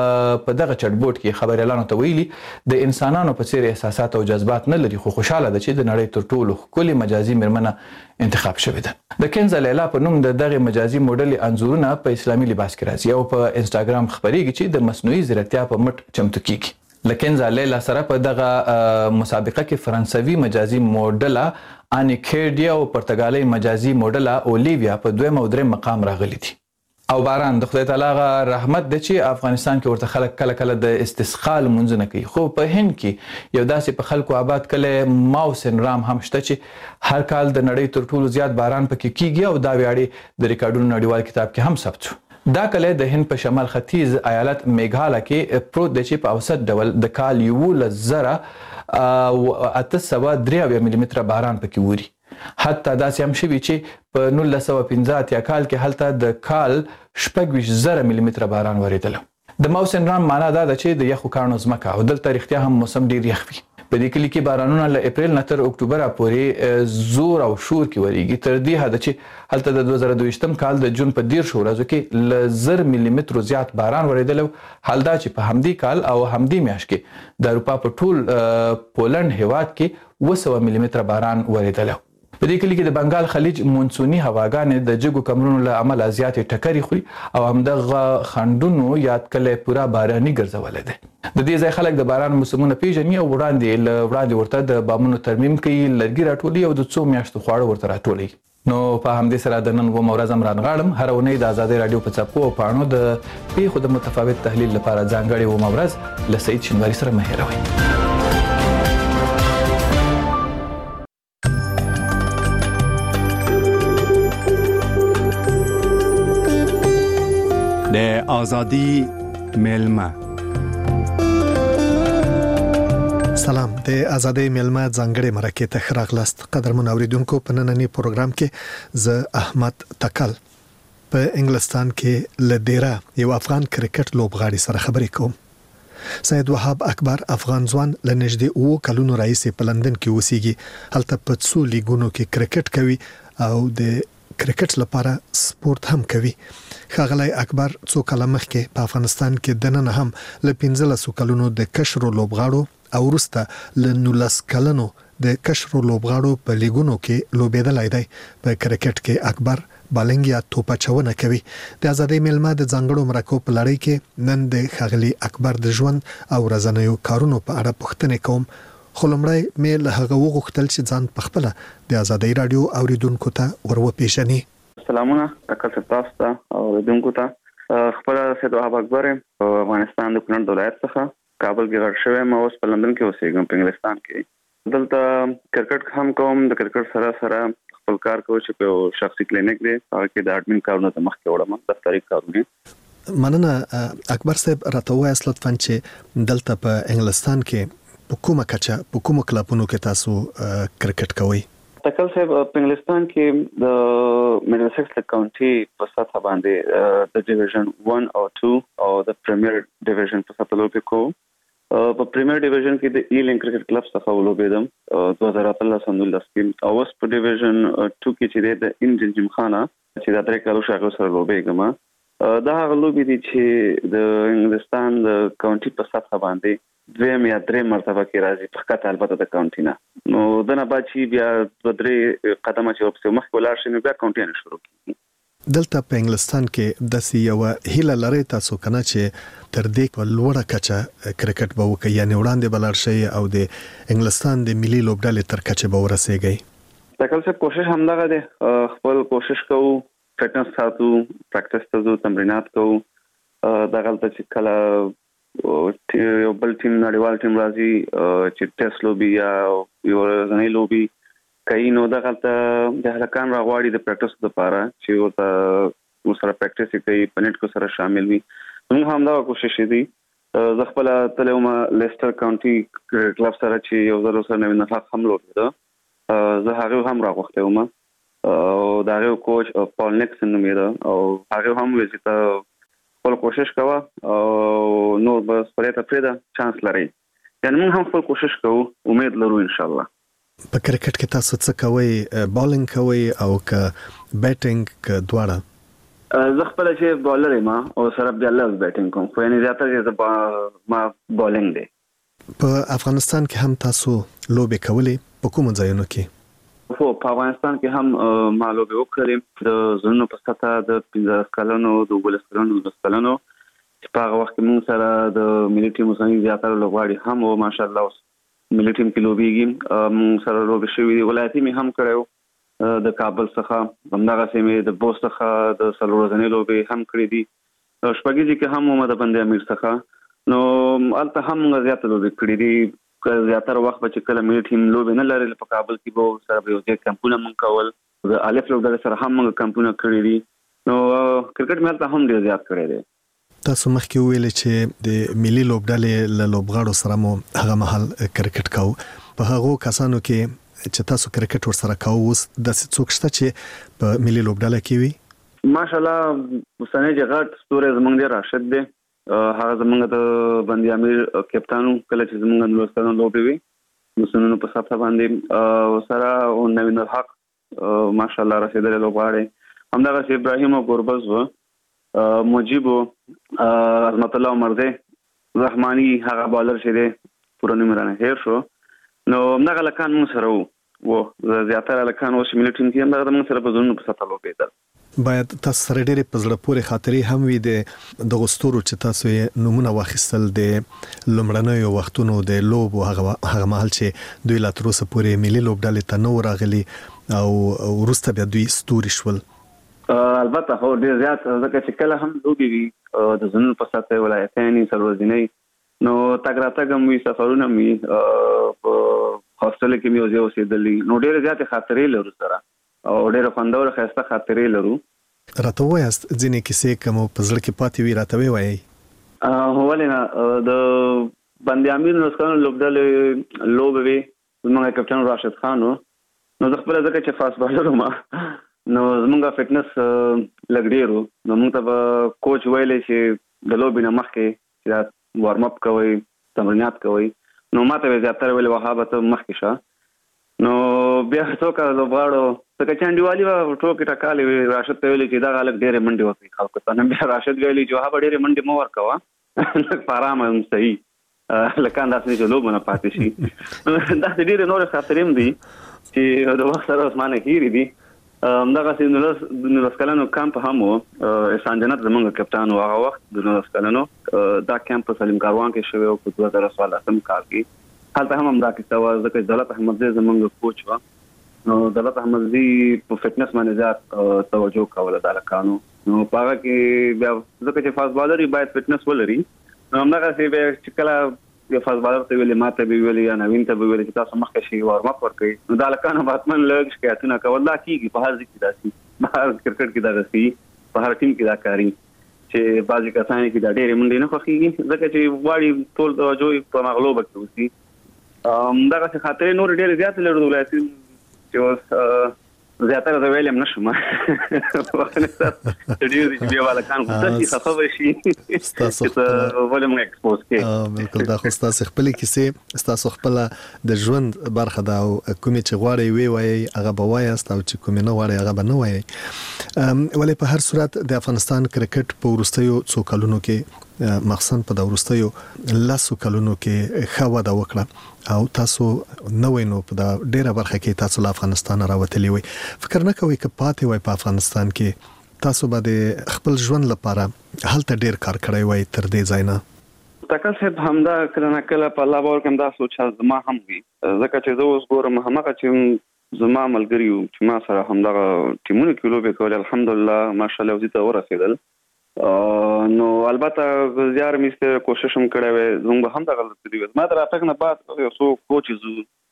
په دغه چټ بوټ کې خبریالانو ته ویلي د انسانانو په څیر احساسات او جذبات نه لري، خو خوشحاله ده چې د نړۍ تر ټولو ښکلې مجازي مېرمنه انتخاب شوې ده. د کنزا لیلا په نوم د دغې مجازي موډلې انځورونه په اسلامي لباس کې راځي او په انسټاګرام خپریږي چې د مصنوعي ځیرکتیا په مټ چمتو کیږي. لکنزا لیلا سره په دغه مسابقه کې فرانسوي مجازي موډله انیکیډیا او پرتګالۍ مجازي موډله اولیویا په دویم او دریم مقام راغلي دي. او باران د خدای تعالی غ رحمت دی چې افغانستان کې ورته خلک کله کله د استسقا لمونځونه کوي، خو په هند کې یو داسې په خلکو آباد کلی ماوسن رام هم شته چې هر کال د نړۍ تر ټولو زیات باران پکې کیږي او دا ویاړې د ریکارډونو نړیوال کتاب کې هم ثبت شو. دا کلی د هند په شمال ختیځ ایالت میګالا کې پروت دی چې په اوسط ډول د کال یولس زره اته سوه درې اویا ملي متره باران پکې ووري. حتی داسې هم شوي چې په نولس سوه پنځه اتیا کال کې هلته د کال شپږ ویشت زره ملي متره باران ورېدله. د موسم رام معنا دا ده چې د یخو کاڼو ځمکه او دلته رښتیا هم موسم ډېر یخ وي. په دې کلي کې بارانونه له اپریل نه تر اکتوبر پورې زور او شور کې وريږي تر دې حد چې هلته د دوه زره دوه کال د جون په ډیر شو ورځو کې ل زر ملي متر زیات باران ورېدل. حال دا چې په همدې کال او همدې میاشت کې د اروپا په ټول پولند هیواد کې اوه سوه ملي متر باران ورېدل. په دې کلي کې د بنگال خلیج مونسوني هواګانې د جګو کمرونو له امله زیاتې ټکرې خوري او همدغه خنډونو یاد کلی پوره باراني ګرځولی دی. د دې ځای خلک د باران موسمونه پیژني او وړاندې له وړاندې ورته د بامونو ترمیم کوي، لرګي راټولوي او د څو میاشتو خواړه ورته راټولوي. نو په همدې سره د نن اوومه ورځ هم رانغاړم. هره اونۍ د ازادۍ راډیو په څپو او پاڼو د پیښو د متفاوت تحلیل لپاره ځانګړې اوومه ورځ له سعید شینواري سره مه هېروئ. د ازادي میلمه. سلام، د ازادي میلمه ځانګړي مرکه ته ښه راغلاست. قدرمن اوریدونکو، په نننی پروګرام کې زه احمد تکل په انګلستان کې لدیرا یو افغان کرکټ لوبغاړي سره خبرې کوم. سید وهاب اکبر افغان ځوان لنږدې اوه کلونو راهیسې په لندن کې اوسېږي. هلته په څو لیګونو کې کرکټ کوي او د کرکټ لپاره سپورت هم کوي. ښاغلی اکبر څو کاله مخکې په افغانستان کې دننه هم له پنځلسو کلونو د کشرو لوبغاړو او وروسته له نولس کلونو د کشرو لوبغاړو په لیګونو کې لوبېدلی دی. په کرکټ کې اکبر بالنګ یا توپ اچونه کوي. د ازادۍ میلمه د ځانګړو مرکو په لړۍ کې نن د ښاغلي اکبر د ژوند او ورځنیو کارونو په اړه پوښتنې کوم. خو لومړی مې له هغه وغوښتل چې ځان په خپله د ازادۍ راډیو اوریدونکو ته ور وپېژني. سلامونه تکل تاسو ته او اوریدونکو ته. خپل سید وهاب اکبر افغانستان د کونړ ولایت څخه کابل کې غړ شوی یم. اوس په لندن کې اوسېږم په انګلستان کې. دلته کرکټ هم کوم. د کرکټ سره سره خپل کار کوم چې په شخصي کلینیک دی هغه کې د اډمن کارونه ته مخکې وړم، دفتري کارونه. مننه اکبر صاحب، راته ووایاست لطفاً چې دلته په انګلستان کې په کومه کچه په کومو کلبونو کې تاسو کرکټ کوئ؟ تکل صاحب په انګلستان کې د میډلسکس کاونټي په سطح باندې د ډیویژن ون او ټو او د پریمیر ډیویژن په سطح لوبې کوم. په پریمیر ډیویژن کې د ایلینګ کرکټ کلب څخه ولوبېدم دوه زره اتلس اندولس کې. او اوس په ډیویژن ټو کې چې د انډین جمخانه چې د درې کالو شاګرد سره لوبېږم. دا هغه لوبې دي چې د انګلستان د کاونټي په سطح باندې دویم یا درې مرتبه کې راځي په خطه البته د کاونټي نه. نو د نه بعد چې بیا دوه درې قدمه چې ورپسې مخکې ولاړ شي نو بیا کاونټي نه شروع کېږي. دلته په انګلستان کې داسې یوه هیله لرئ تاسو که نه چې تر دې په لوړه کچه کرکټ به وکړئ، یعنې وړاندې به لاړ شئ او د انګلستان د ملي لوبډلې تر کچې به ورسېږئ؟ تکل صاحب کوشش همدغه دی، خپل کوشش کوو، فټنس ساتو، پریکټس ته ځو، تمرینات کوو. دغلته چې کله یو بل ټیم نړیوال ټیم راځي چې ټیسټ لوبي یا یو ورځنۍ لوبي کوي نو دغلته د هلکان راغواړي د پریکټس لپاره چې ورته ورسره پریکټس کوي، په نیټ کې سره شامل وي. موږ هم دا کوشش دي. زه خپل تل یو لیسټر کاونټي کلب سره چې یو ځل سره نوی نفاق هم لوبېده، زه هغه هم راغوښتی وم او د هغه کوچ پال نیکسن نومېده او هغه هم ویل چې ته خپل کوشش کوه او نور بس پرې ته پرېږده، چانس لرئ. یعنې موږ هم خپل کوشش کوو، امید لرو انشاءالله. په کرکټ کې تاسو څه کوئ؟ بالنګ کوئ او که بیټینګ که دواړه؟ زه خپله چې بالر یم او سره بیا لږ بیټینګ کوم، خو یعنې زیاتره چې ما بالنګ دی. په افغانستان کې هم تاسو لوبې کولې؟ په کومو ځایونو کې؟ خو په افغانستان کې هم ما لوبې وکړې د زړونو په سطح د پنځلس کلونو، د اوولس کلونو، دولس کلونو چې په هغه وخت کې موږ سره د ملي ټیم اوسني زیاتره لوبغاړي هم وو. ماشاءالله اوس ملي ټیم کې لوبېږي، موږ سره لوبې شوي دي. ولایتي مې هم کړی و د کابل څخه، همدغسې مې د بوس څخه د څلور ورځنۍ لوبې هم کړې دي. شپږیزې کې هم وم د بند امیر څخه، نو هلته هم موږ زیاته لوبې کړې دي. زیاتره وخت به چې کله ملي ټیم لوبې نه لرل په کابل کې به سره به یو ځای کمپونه موږ کول، د الف لوبډلې سره هم موږ کمپونه کړي دي. نو کرکټ مې هلته هم ډېر زیات کړی دی. تاسو مخکې وویلې چې د ملي لوبډلې له لوبغاړو سره مو هغه مهال کرکټ کوو. په هغو کسانو کې چې تاسو کرکټ ورسره کوو اوس داسې څوک شته چې په ملي لوبډله کې وي؟ ماشاءالله اوسنی چې غټ ستوری زموږ دی راشد دی، هغه زموږ د بند امیر کپتان کله چې زموږ نولس کلن لوبې وي د سنونو په سطح باندې سره او نوین الحق ماشاءالله رسیدلی لوبغاړی همدغه سي ابراهیم او ګوربز و مجيب عظمت الله مرزي رحماني هغه بالر شه دي پرونی مرانه هیر شو نو همدغه لکان مون سره وو زیاتره لکان اوس ملي ټیم کې همدغه مون سره په زونو په سطح لوبېدل باید تاسو سره ډېرې په زړه پورې خاطرې هم وي د دغو ستورو چې تاسو یې نومونه واخیستل د لومړنیو وختونو د لوبو هغه هغه مهال چې دوی لا تر اوسه پورې ملي لوبډلې ته نه راغلي او وروسته بیا دوی ستوري شول. البته هو ډېر زیات ځکه چې کله هم لوبې وي د زونو په سطح ولایتینې سرورځنۍ نو تګ راتګ هم وي سفرونه هم وي په هاسټل کې مې اوسې اوسېدلي نو ډېرې زیاتې خاطرې لرو سره او ډېر خوندور ښایسته خاطرې لرو. راته وایاست ځینې کیسې کوم په زړه کې پاتې وي راته وایي. هو ولې نه د بند امیر نسخانو لوبډلې لوبې وي زموږ کپټان راشد خان نو د خپل ځکه چې فاست بالر ما نو زموږ فټنس لګډیرو نو موږ ته کوچ ویلې چې د لوبې نه مخکې چې وارم اپ کوي تمرینات کوي نو ماته زیاتره ویل وهابه ته مخکې شه نو بیا څوک لوبغاړو څنګه چانډیوالي و ټوکې ټکالې راشد ته ویلي چې دا غلط ډېرې منډې وکړي خلکو ته نن بیا راشد ویلي چې وهابه ډېرې منډې مه ورکوه لږ په ارامه هم صحیح لکه داسې نه چې لوبه نه پاتې شي داسې ډېرې نورې خاطرې هم دي چې د وخت سره اوس ما نه هېرې دي. همدغسې نولس کلنو کمپ هم و احسان جنت زموږ کپټان و هغه وخت د نولس کلنو دا کمپ په سلیم کاروان کې شوی و په دوه زره څوارلسم کال کې هلته هم همدا کیسه وه ځکه چې دولت احمدزی زموږ کوچ وه نو دولت احمدزی په فټنس باندې زیات توجه کوله د هلکانو نو په هغه کې بیا ځکه چې فاست بالر باید فټنس ولري نو همدغسې بیا چې کله یو فاست بالر ته ویلې ما ته به ویلې یا نوین ته به ویلې چې تاسو مخکې شئ وارم اپ ورکوئ نو د هلکانو به حتما لږ شکایتونه کول دا کېږي په هر ځای کې داسې په هر کرکټ کې دغسې په هر ټیم کې دا کاري چې بعضې کسان کې دا ډېرې منډې نه خوښېږي ځکه چې غواړي ټول توجه یې په هغه لوبه کې اوسي. همدغسې خاطرې نورې ډېرې زیاتې لرو د ولایتي چې اوس زیاتره زه ویلی هم نه شم ډېر دي چې بیا هلکان غوسه شي خفه به شي چې ته ولې موږ اکسپوز کړې. بلکل دا خو ستاسې خپلې کیسې ستاسو خپله د ژوند برخه ده او کومې چې غواړئ ویې وایئ هغه به وایاست او چې کومې نه غواړئ هغه به نه وایئ. ولې په هر صورت د افغانستان کرکټ په وروستیو څو کلونو کې مخصوصا په د وروستیو لسو کلونو کې ښه وده وکړه او تاسو نوې نو په د ډیره برخه کې تاسو له افغانستان راوتلی وي فکر نه کوئ که پاتې وای په افغانستان کې تاسو به د خپل ژوند لپاره هلته ډیر کار کړی وای تر دې ځای نه؟ تکل صاحب همدا کله نه کله په الله باور کوم دا سوچ زما هم وي ځکه چې زه اوس ګورم همغه چې زما ملګري وو چې ما سره همدغه ټیمونو کې لوبې کولې الحمدلله ماشاءالله وزي ته ورسېدل نو البته زیار مې کوشش هم کړی وی زموږ به هم دغه غلطي دي ما تر راتګ نه بعد یو څو کوچز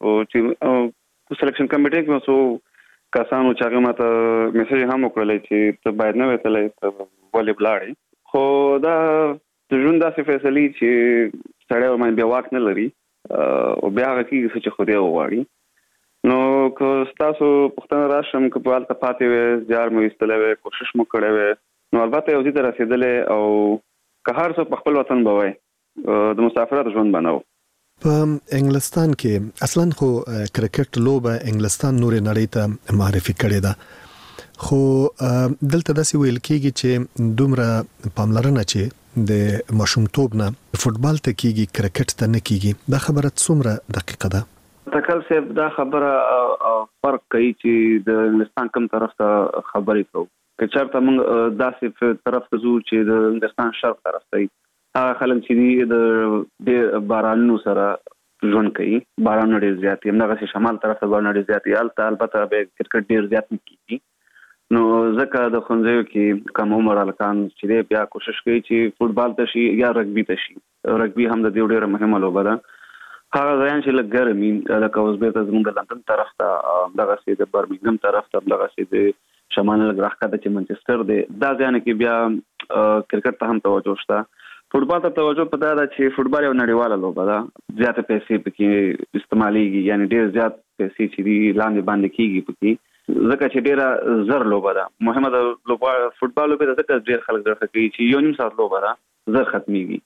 چې سلیکشن کمیټې کې څو کسانو چې هغه ماته میسج هم وکړلی چې ته باید نه وتلی ته ولې ولاړې خو دا د ژوند داسې فیصلې چې سړی ورباندې بیا واک نه لري او بیا هغه کېږي څه چې خدای وغواړي نو که ستاسو پوښتنه راشم که په هلته پاتې وی زیار مې ویستلی وی کوشش مو کړی وی نو البته یو ځای ته رسېدلی او که هر څوک په خپل وطن به وای د مسافرت ژوند به نه و. په انګلستان کې اصلا خو کرکټ لوبه انګلستان نورې نړۍ ته معرفي کړې ده خو دلته داسې ویل کېږي چې دومره پاملرنه چې د ماشومتوب نه فوټبال ته کېږي کرکټ ته نه کېږي دا خبره څومره دقیقه ده؟ تکل صاحب دا خبره فرق کوي چې د انګلستان کوم طرف ته خبرې کوو که چېرته موږ داسې طرف ته ځو چې د انګلستان شرق طرف ته هغه خلک چې دي د ډېر بارانونو سره ژوند کوي بارانونه ډېر زیات دي همدغسې شمال طرف ته بارانونه ډېر زیات دي هلته البته بیا کرکټ ډېر زیات نه کېږي نو ځکه د ښوونځیو کې کم عمر هلکان چې دی بیا کوشش کوي چې فوټبال ته شي یا رګبي ته شي رګبي هم د دې ډېره مهمه لوبه ده هغه ځایان چې لږ ګرم وي لکه اوس بېرته زموږ د لندن طرف ته همدغسې د برمنګم طرف ته همدغسې د شمال لږ راښکته چې منچسټر دی دا ځایانو کې بیا کرکټ ته هم توجه شته فوټبال ته توجه په دا ده چې فوټبال یو نړیواله لوبه ده زیاته پیسې پکې استعمالیږي یعنی ډېر زیات پیسې چې دي لاندې باندې کېږي پکې ځکه چې ډېره زر لوبه ده مهمه ده لوبه فوټبال لوبې ته ځکه ډېر خلک زړه کوي چې یو نیم ساعت لوبه ده زر ختمېږي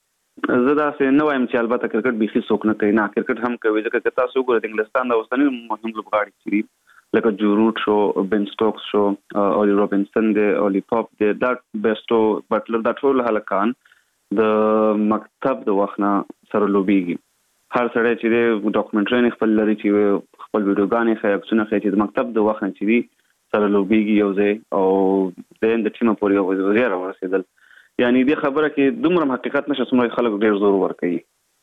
زه دا څه نه وایم چې البته کرکټ بيخي څوک نه کوي، نه کرکټ هم کوي، ځکه چې تاسو وګورئ د انګلستان د اوسنی مهم لوبغاړي چې لکه جو روټ شو، بن سټوکس شو، اولي روبنسن دی، اولي پاپ دی، دا بیسټو بټلر، دا ټول هلکان د مکتب د وخت نه سره لوبيږي. هر سړی چې د ډاکومنټري خپل لري چې خپل ویډیوګانې ښه عکسونه ښه چې د مکتب د وخت نه چې دی سره لوبيږي یو ځای او د اند ټیم پورې یو ځای راورسېدل. یعنی دې خبره کې دومره حقیقت نشه څومره خلک ډېر زور ورکوي.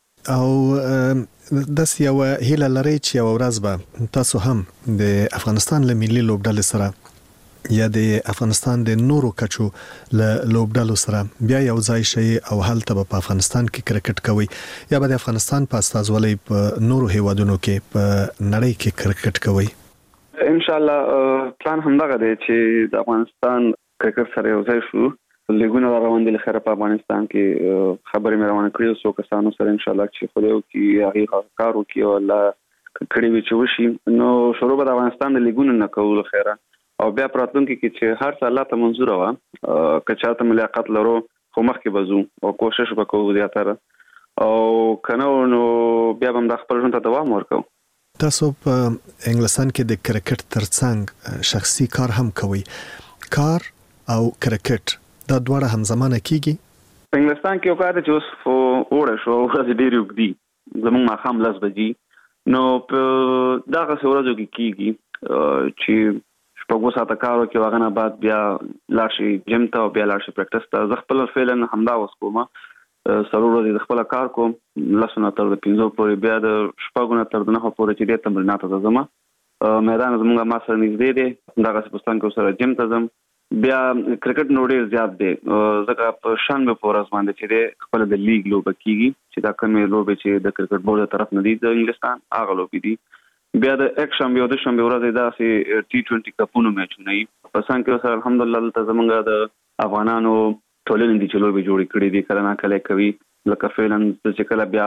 او داس یو هیله لري چې یو ورځ به تاسو هم د افغانستان له ملي لوبډلې سره یا د افغانستان د نورو کچو له لوبډلو سره بیا یو ځای شي او هلته په افغانستان کې کرکټ کوي یا به د افغانستان په استازولۍ په نورو هیوادونو کې په نړۍ کې کرکټ کوي. ان شاء الله پلان همدغه دی چې د افغانستان کرکټ سره یو ځای شو. لیګونه روان دي لخر په افغانستان کې خبرې مې روانه کړې سو کسانو سره ان شاء الله چې خو دې او هغه کار وکي او الله کړي وي چې وشي نو شروع به د افغانستان د لیګونو نه کول خیره او بیا پراتونکو کې چې هر څه الله ته منزور و کچاته ملاقات لرو خو مخکې بزو او کوشش وکړو زیاتره او کنه نو بیا هم د خپل ژوند ته دوام ورکو. تاسو په انګلستان کې د کرکټ ترڅنګ شخصي کار هم کوي. کار او کرکټ دا دواړه همزمانه کیږي؟ په انګلستان کې وکړه چې اوس وړه شو ورځ ډېر وګدي زموږ ماښام لس بجې نو په دغه ورځو کې کیږي چې شپږ ساعته کار وکړي هغه نه بعد بیا لاړ شي جیم ته او بیا لاړ شي پریکټس ته. زه خپل فعلا همدا اوس کوم څلور ورځې خپل کار کوم لسو نه تر پنځو پورې بیا د شپږو نه تر نهو پورې چې د تمرینات ته ځم. میدان زموږ ما سره نږدې دی دغه پاکستان کې سره جیم ته ځم. بیا کرکټ نو ډېر زیات دی ځکه په شنبه په ورځ باندې چې خپل د لیګ لوبه کیږي چې دا کومې لوبه چې د کرکټ بورډ طرف نه دی د انګلستان هغه لوبې دي. بیا د یک شنبه او د شنبه ورځ دا سي ټي ټوئنټي کپونو میچونه وي په سان کې سره الحمدلله ته زمونږ د افغانانو ټولنې دي چې لوبې جوړې کړې دي کله نه کله کوي لکه فعلا چې کله بیا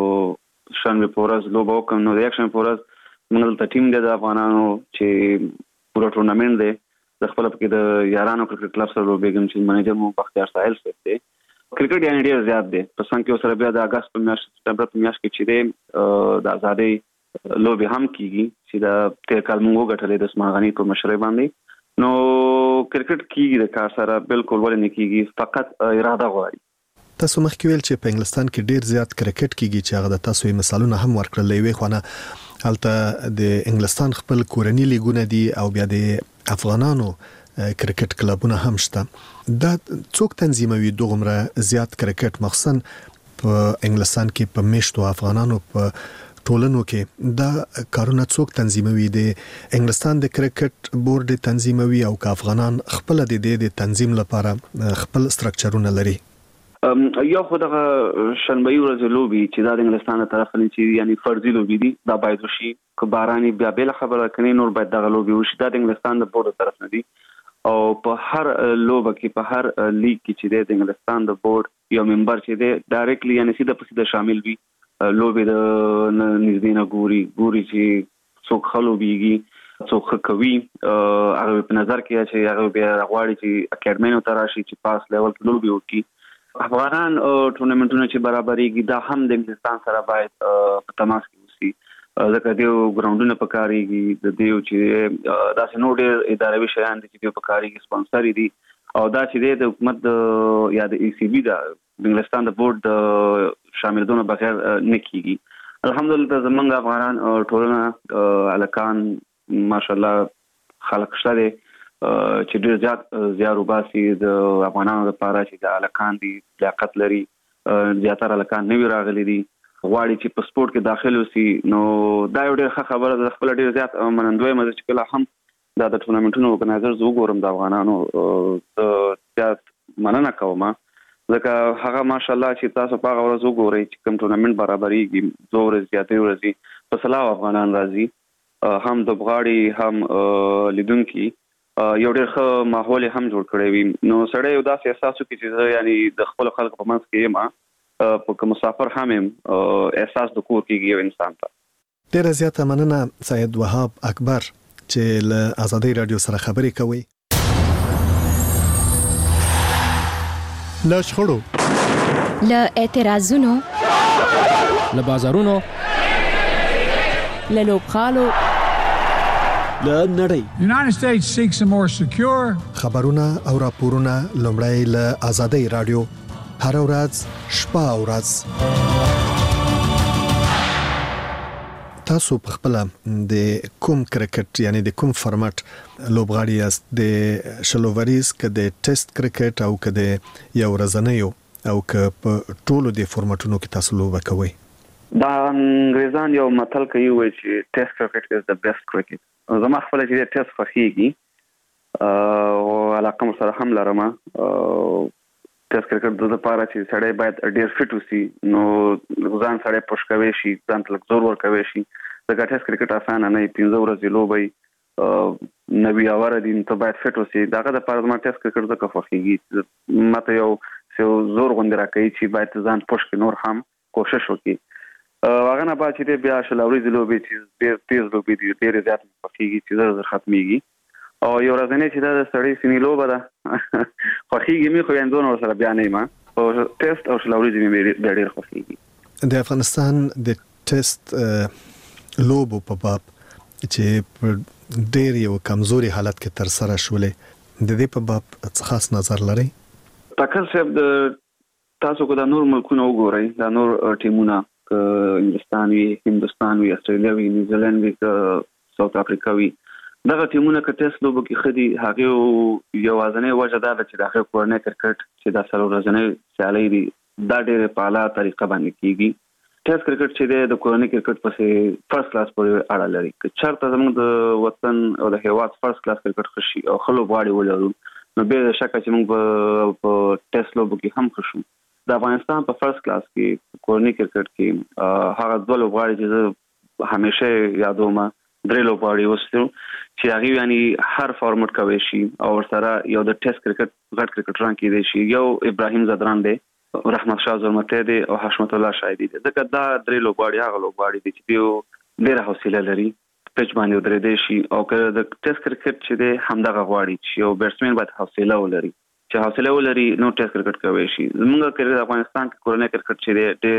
په شنبه په ورځ لوبه وکم نو د یک شنبه په ورځ موږ ته ټیم دی د افغانانو چې پورا ټورنمنت دی د خپل په کې د یارانو کرکټ کلب سره لوبېږم چې منیجر مو بختیار ساحل صاحب دی. کرکټ یعنی ډېر زیات دی په څنګه کې سره بیا د اگست په میاشت سپتمبر په میاشت کې چې دی د ازادۍ لوبې هم کیږي چې د تیر کال موږ غټلې د اسماعیل غنی په مشرۍ باندې نو کرکټ کیږي د کار سره بالکل ولې نه کیږي فقط اراده غواړي. تاسو مخکې ویل چې په انګلستان کې ډېر زیات کرکټ کیږي چې هغه د تاسو یې مثالونه هم ورکړل لوي خو نه هلته د انګلستان خپل کورنی لیګونه دي او بیا د افغانانو کرکټ کلبونه هم شته. دا څوک تنظیموي دوغمره زیات کرکټ مخصوصا په انګلستان کې په میشتو افغانانو په ټولنو کې دا کارونه څوک تنظیموي؟ د انګلستان د کرکټ بورډ تنظیموي او که افغانان خپل د دې د تنظیم لپاره خپل سټرکچرونه لري؟ یو خو دغه شنبه ورځ لوبي چې د انګلستان طرف نه چې یعنی فرضي لوبي دي دا باید وشي که باراني بیا بل خبره کني نور باید دغه لوبي وشي د انګلستان د بورډ طرف نه دي او په هر لوبه کې په هر لیګ کې چې د انګلستان د بورډ یو ممبر چې دی ډایرکټلی یعنی سیده په سیده شامل وي لوبي د نږدې نه ګوري ګوري چې څوک خلوبيږي څوک کوي هغه په نظر کې چې هغه بیا غواړي چې اکیډمینو ته راشي چې پاس لیول کې لوبي وکړي. افغانان ټورنمنټونه چې برابرېږي دا هم د انګلستان سره باید په تماس کې وسی ځکه دیو ګراوندونه پکاريږي د دیو چې دا سينو ډېر اداري شیان دي چې په پکاريږي سپانسري دي او دا چې د حکومت یا د ای سی بي دا د انګلستان د بورډ شاملونه بغیر نه کیږي. الحمدلله زمونږ افغانان ټولنه الکان ماشاءالله خلق شته چې ډېر زیات زیار وباسي د افغانانو لپاره چې د الکان دي لیاقت لري زیاتره الکان نوی راغلي دي غواړي چې په سپورت کې داخل وسی نو دا یو ډېر ښه خبره ده. خپل ډېر زیات منندوی مزه چې کله هم دا د ټورنمنټونو ارګنایزر زو ګورم د افغانانو د زیات مننه کوم ځکه هغه ماشاءالله چې تاسو په هغه ورځ وګورئ چې کوم ټورنمنت برابرېږي زو ورځ زیاتې ورځي په سلاو افغانان راځي هم د بغاړي هم لیدونکي یو ډېر ښه ماحول هم جوړ کړی وي نو سړی یو داسې احساس وکړي چې یعنی د خپل خلکو په منځ کې یم په مسافر هم یم احساس د کور کېږي یو انسان ته. ډېره زیاته مننه سید وهاب اکبر چې له آزادۍ رادیو سره خبرې کوي. له شخړو له اعتراضونو، له بازارونو، له لوبغالو، له نړۍ. United States seeks a more secure. خبرونه او راپورونه لومړی له آزادۍ رادیو هر ورځ شپه او ورځ. تاسو په خپل د کوم کرکټ یعنی د کوم فارمټ لوبغاړي یاست؟ د شلووریز که د ټیسټ کرکټ او که د یو ورځنیو او که په ټولو د فارمټونو کې تاسو لوبه کوئ؟ دا انګریزان یو متل کوي وایي چې ټیسټ کرکټ از د بیسټ کرکټ. زما خپل چې ټیسټ خوښیږي او علاقه مو سره هم لرم. ټیسټ کرکټ د لپاره چې سړی باید ډیر فټ وسی، نو ځان سړی پوش کوي شي، ځان ته زور ور کوي شي. دا ټیسټ کرکټ اسانه نه، پنځه ورځې لوبي نوی اور دي، ته باید فټ وسی. داغه د لپاره ما ټیسټ کرکټ د خوښیږي. ماته یو زور غونډه راکړي چې باید ځان پوش کې نور هم کوشش وکړي. هغه نه بعد چې بیا شلوري لوبي چې ډیر تیز لوبي دي، ډیر زیات خوښیږي چې زر زر ختميږي. او یو ورځنی چې دا سړی سینې لوبه ده خوښیږي می، خو اندونه سره بیا نه ما او ټیسټ او شلوري می ډیر خوښیږي. د افغانستان د ټیسټ لوبو په باب چې ډیر یو کمزوري حالت کې تر سره شولې، د دې په باب څه خاص نظر لري؟ ټاکل صاحب د تاسو کو د نور ملکونو وګورئ، د نور ټیمونه انګلستان وي، هندستان وي، استرالیا وي، نیوزیلند وي، ساوث افریقا وي، دغه ټیمونه که ټیسټ لوبو کې خدي هغه یو ځنې وجه دا چې دغه کورنۍ کرکټ چې د سلو ورځې سیالي دي دا ډېر په اعلی طریقه باندې کیږي. ټیسټ کرکټ چې د کورنۍ کرکټ په فرست کلاس پورې اړه لري. که چېرته زموږ د وطن او د هیواد فرست کلاس کرکټ خشي او خلو غواړي ولرو، نو به شکه چې موږ په ټیسټ لوبو کې هم خشو. د افغانستان په فرست کلاس کې کورنۍ کرکټ کې هغه دوه لوبغاړي چې همیشه یادوم، درې لوبغاړي وستو چې هغه یعنی هر فارمټ کوي شي او سره یو د ټیسټ کرکټ غټ کرکټران کې دی شي. یو ابراهیم زدران دی، رحمت شاه زرمته دی او حشمت الله شایدی دی. ځکه دا درې لوبغاړي هغه لوبغاړي دي چې یو ډېر حوصله لري، پچ باندې درې دی شي. او که د ټیسټ کرکټ چې دی همدغه غواړي چې یو بیټسمن باید حوصله ولري، چې حوصله ولري نو ټیسټ کرکټ کوي شي. زموږ کې د افغانستان کې کورنۍ کرکټ چې دی ډېر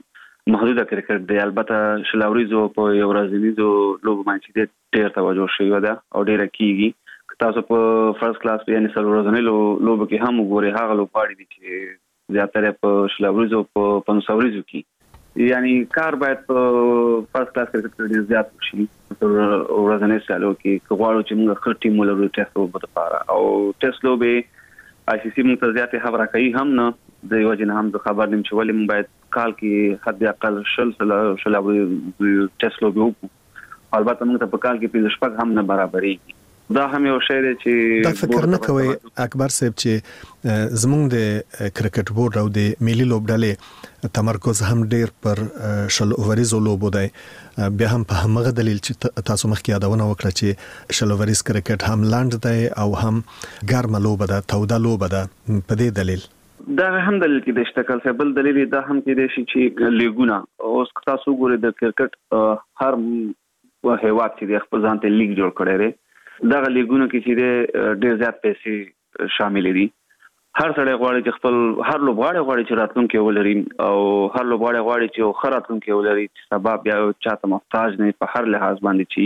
محدود کرکټ دی. البته شلوريزو په یو ورځنیزو لوبو باندې ډېر توجه شوی ده او ډېر کیږي. تاسو په فرست کلاس یعنی سلو ورځنی لوبو کې هم وګورئ، هغه لوبغاړي دي چې زیاتره په شلوريزو په پنځوريزو کې یعنی کار باید په فرست کلاس کرکټ کې زیات شي. په ورځنی سالو کې غواړو چې موږ خپل ټیم ولرو ټیسټ لوبو لپاره. او ټیسټ لوبې آی سی سی موږ ته زیاتې خبره کوي هم نه د یو جن هم د خبر نیم چې ولې موږ باید کال کې حد اقل شل شل ټیسټ لوبې وکړو. البته موږ ته په کال کې پنځه شپږ هم نه برابرې. دا هم یو شی دی چې دا فکر نه کوي اکبر صاحب چې زموږ د کرکټ بورډ او د ملي لوبډلې تمرکز هم ډیر پر شل اووریزو لوبو دی. بیا هم په همغه دلیل چې تاسو مخکې یادونه وکړه چې شل اووریز کرکټ هم لاند دی او هم ګرمه لوبه ده، توده لوبه ده. په دې دلیل دا هم دلیل کې د اشتکل څخه بل دلیل دا هم کې دی چې لیګونه اوس تاسو ګورئ د کرکټ هر هیواد چې د خپل ځان ته لیګ جوړ کړی دی. دغه لیګونو کې چې ډېر زیات پیسې شامل دي. هر سړی غواړي چې خپل هر لوبغاړی غواړي چې راتلونکي ولري او هر لوبغاړی غواړي چې خو راتلونکي ولري چې سبب بیا چاته محتاج نه په هر لحاظ باندې چی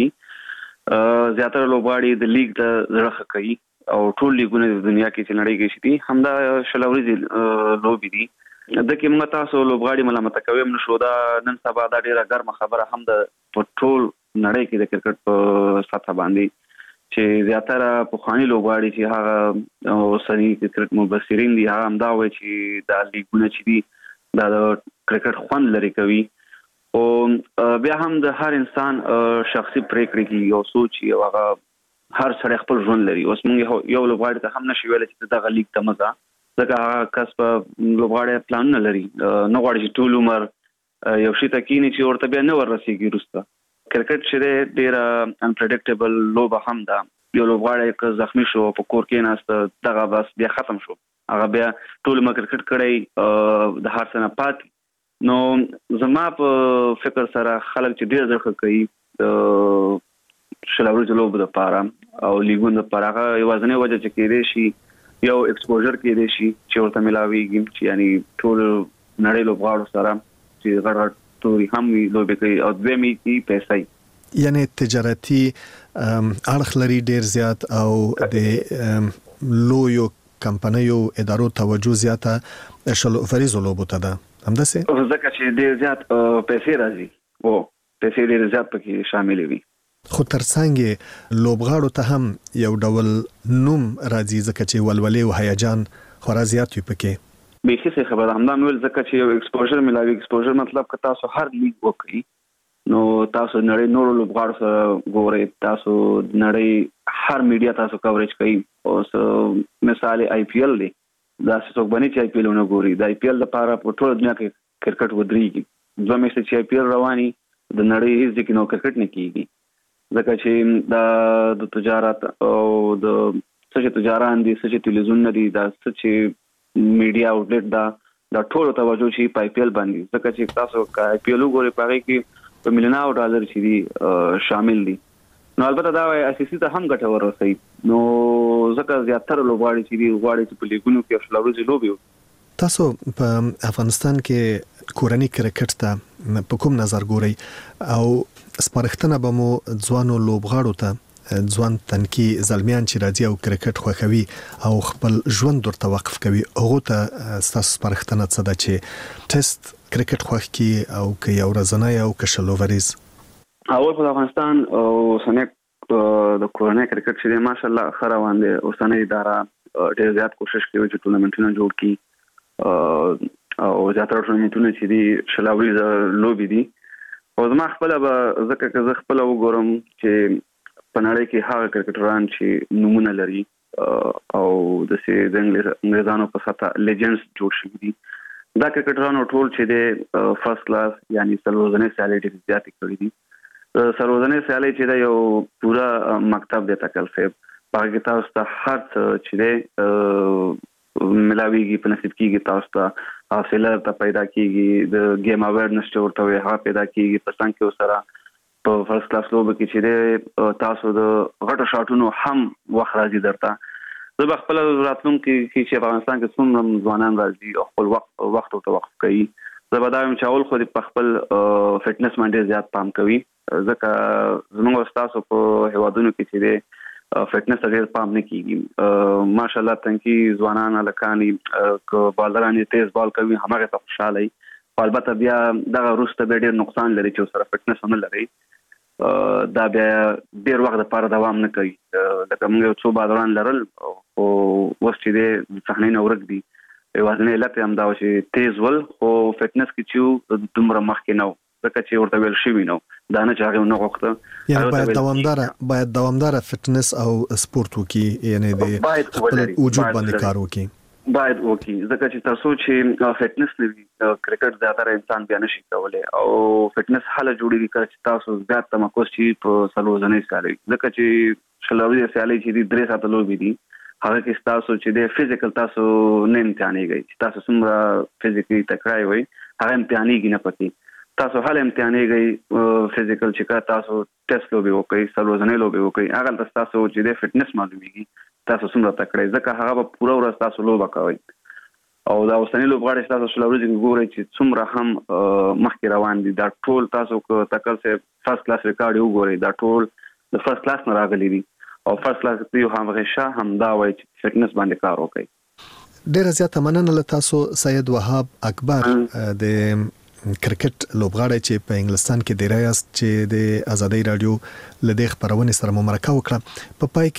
زیاتره لوبغاړي د لیګ د زړه کوي او ټول لیګونه د دنیا کې چې نړۍ کې شي همدا شلوري لوبي دي. د کې موږ تاسو لوبغاړي ملامت کوي نو شو دا نن سبا دا ډیره ګرمه خبره هم د ټول نړۍ کې د کرکټ په سطح باندې چې زیاتره په خواني لوبغاړي چې هغه اوسنی کرکټ مبصرین دي هغه هم دا وایي چې دا لیګونه چې دي دا د کرکټ خوند لري کوي. او بیا هم د هر انسان شخصي پریکړې کې یو سوچ یو هغه هر سړی خپل ژوند لري. اوس موږ یو لوبغاړي ته هم نشي ویل چې دغه لیګ ته مزه ځکه کس په لوبغاړي پلان نه لري، نه غواړي چې ټول عمر یو شي ته کینی چې ورته بیا نه ورسیږي. وروسته کرکټ چې ډېر انپریډکټیبل لوبه هم ده. یو لوبغاړی که زخمی شو په کور کې ناست دغه بس بیا ختم شو، هغه بیا ټول عمر کرکټ کړی د هر څه نه پاتې. نو زما په فکر سره خلک چې ډېر ځخه کوي شلوري لوبو لپاره او لیګونو لپاره هغه یوازینی وجه چې کېدې شي یو ایکسپوژر کې دی شي چې ورته ملاويږي چې یعنی ټول نړۍ لوبغاړو سره چې غړ توري هم لوبي کوي او دوی کې پیسې یعنی تجارتي اړخ لري ډیر زیات او د لویو کمپنیو ادارو توجه زیاته شلو فریزو لوبو ته ده همداسې ځکه چې ډیر زیات پیسې راځي او پیسې ډیر زیات پکې شامل وي خو ترڅنګ لوبغاړو ته هم یو ډول نوم راځي ځکه چې ولولې او هیجان خورا زیات وي پکې به هیڅ خبره هم دا مول ځکه چې یو ایکسپوژر ملاوي ایکسپوژر مطلب که تاسو هر لیګ وکړي نو تاسو نړۍ نور لوبغاړو سره ګورئ تاسو نړۍ هر میډیا تاسو کوریج کوي او مثال آی پی ایل دی دا څوک باندې چې آی پی ایل نه ګوري د آی پی ایل لپاره په ټول دنیا کې کرکټ ودرېږي دوه میاشتې چې آی پی ایل رواني د نړۍ هیڅ ځکه نو کرکټ نه کیږي ځکه چې د تجارت او د څه تجاران دي څه تلویزیون دي دا څه میډیا اوټلټ دا د ټولو توجه شي په آی پی ایل باندې ځکه چې تاسو کا آی پی ایل وګورئ پاره کې په میلیونونو ډالر چې دي شامل دي نو البته دا وایي اساسي ته هم ګټور رسي نو ځکه زیاتره لوبغاړي چې دي غواړي چې په لیګونو کې خپل ورځې لوبي تاسو په افغانستان کې کورنی کرکټ ته په کوم نظر ګورئ او سپارښتنه به مو ځوانو لوبغاړو ته ځوان تنکي زلمیان چې راځي او کرکټ خوښوي او خپل ژوند ورته وقف کوي هغه ته تاسو سپارښتنه څه ده چې ټیسټ کرکټ خوښ کی او که یو ورځنی او که شلووریز اول په افغانستان او سنک د کورنی کرکټ چې ماشاءالله خروان دي او سنې اداره ډېر زیات کوشش کوي چې ټورنمنټونه جوړ کړي او زیاتره ټورنمنټونه چې دي شلووریز لوبي دي او زما خپل به ځکه که زه خپل وګورم چې په نړۍ کې هغه کرکټران چې نمونه لري او د سي د انګلیزانو په ساته لیجنډز جوړ شوي دي دا کرکټرانو ټول چې د فرست کلاس یعنی سلوزنې سیالي ډېر زیات کړې دي سلوزنې سیالي چې دا یو پورا مکتب دی تکل صاحب هغه کې تاسو ته هر څه چې دی ملاويږي په نصیب کېږي تاسو ته حاصله ته پیدا کیږي د گیم اویرنس چې ورته وي هغه پیدا کیږي په څنګه کې سره په فرست کلاس لوب کې چې تاسو د غټو شاټونو هم وخت راځي درته زه به خپل راتلونکي کې چې افغانستان کې څومره ځوانان راځي او خپل وخت وخت او توقف کوي زه به دا هم چې اول خو په خپل فټنس باندې زیات پام کوي ځکه زموږ تاسو په هوادونو کې چې دی فټنس ډېر پام نه کیږي ماشاءالله تنکي ځوانان الکاني ک بالران تیز بال کوي هغه ته خوشاله وي البته بیا دا روسته به ډېر نقصان لري چې سره فټنس نه لري دا بیا ډېر وخت لپاره دوام نه کوي لکه موږ څو بالران لرل او وس چې د صحنې نه ورګ دي وزن یې لته هم دا چې تیز ول خو فټنس کې چې دومره مخکې نه ځکه چې ورته ویل شوی نو دا نه چاغه نه غوښته یعنی باید دوامدار باید دوامدار فټنس او سپورت وکي یعنی د خپل وجود باندې کار وکي باید وکي ځکه چې تاسو چې فټنس لري کرکټ زیاتره انسان بیا نشي کولای او فټنس حاله جوړیږي چې تاسو زیات تمرکز شي په سلوزنې سالي ځکه چې شلوي سالي چې درې ساعت لوبي دي هغه کې تاسو چې د فزیکل تاسو نه امتحانيږي چې تاسو څومره فزیکلی تکړه وي هغه امتحانيږي نه پکې تاسو حال امتحانيږي فزیکل چې تاسو ټیسټ لوبي وکړي سلوزنې لوبي وکړي هغه تاسو چې د فټنس معلومیږي تاسو څومره تکړه ځکه هغه په پوره ورځ تاسو لوبه کوي او دا اوسنی لوبغاړي تاسو شلوري ګوري چې څومره هم مخکې روان دي دا ټول تاسو کو تکل سه فرست کلاس ریکارډ وګوري دا ټول د فرست کلاس نه راغلي دي او فرست کلاس یو هم غشا هم دا وایي چې فټنس باندې کار وکړي ډیر زیاته مننه له تاسو سید وهاب اکبر د کرکټ لوبغاړی چې په انګلستان کې دی راست چې د ازادي رادیو لدې خبرونه سره مرکه وکړه په پای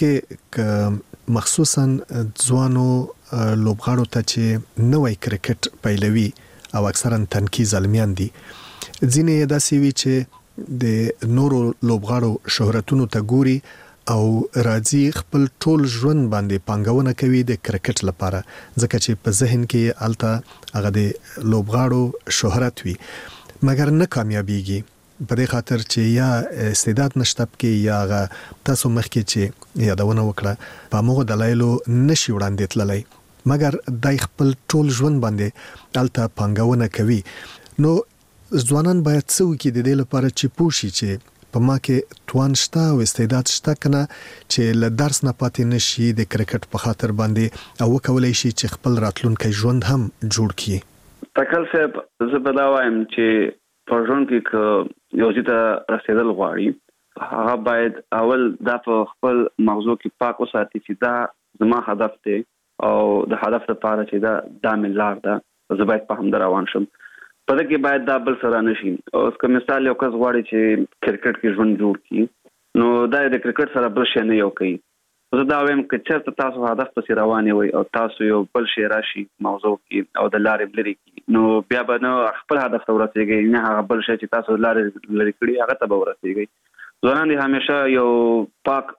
کې مخصوصا ځوانو لوبغاړو ته چې نوې کرکټ پیلوي او اکثرا تنکي زلمیان دي ځینې داسې وی چې د نورو لوبغاړو شهرتونو ته ګوري او راځي خپل ټول ژوند باندې پانګونه کوي د کرکټ لپاره ځکه چې په ذهن کې الته هغه د لوبغاړو شهرت وي مګر نه کامیابیږي په دې خاطر چې یا استعداد نشته کې یا هغه تاسو مخکې چې یادونه وکړه په موږ دلایلو نشي وړاندې تللی مګر دای خپل ټول ژوند باندې الته پانګونه کوي نو ځوانان باید څه وکړي د دې لپاره چې پوښي چې په ما کې توان شته او استعداد شته کنه چې له درس نه پاتې نشي د کرکټ په خاطر باندې او کولای شي چې خپل راتلونکي ژوند هم جوړ کړي. تکل صاحب زه به دا وایم چې په ژوند کې یو ځای ته رسیدل غواړي هغه باید اول دا په خپل مغزو کې پاک وساتي چې دا زما هدف دی او د هدف لپاره چې دا د ملار ده زه باید په هم روان شم. په دې کې باید دا بل سره نشي. اوس کوم مثال یو کس غواړي چې کرکټ کې ژوند جوړ کړي نو دا د کرکټ سره بل شي نه یو کوي. زه دا وایم چې چېرته تاسو هدف پسې روان وي او تاسو یو بل شي راشي موضوع کې او د لارې لري کې نو بیا به نو خپل هدف ته ورسیږي نه هغه بل شي چې تاسو لارې لري کړی هغه ته به ورسیږي. ځوانان دي همیشه یو پاک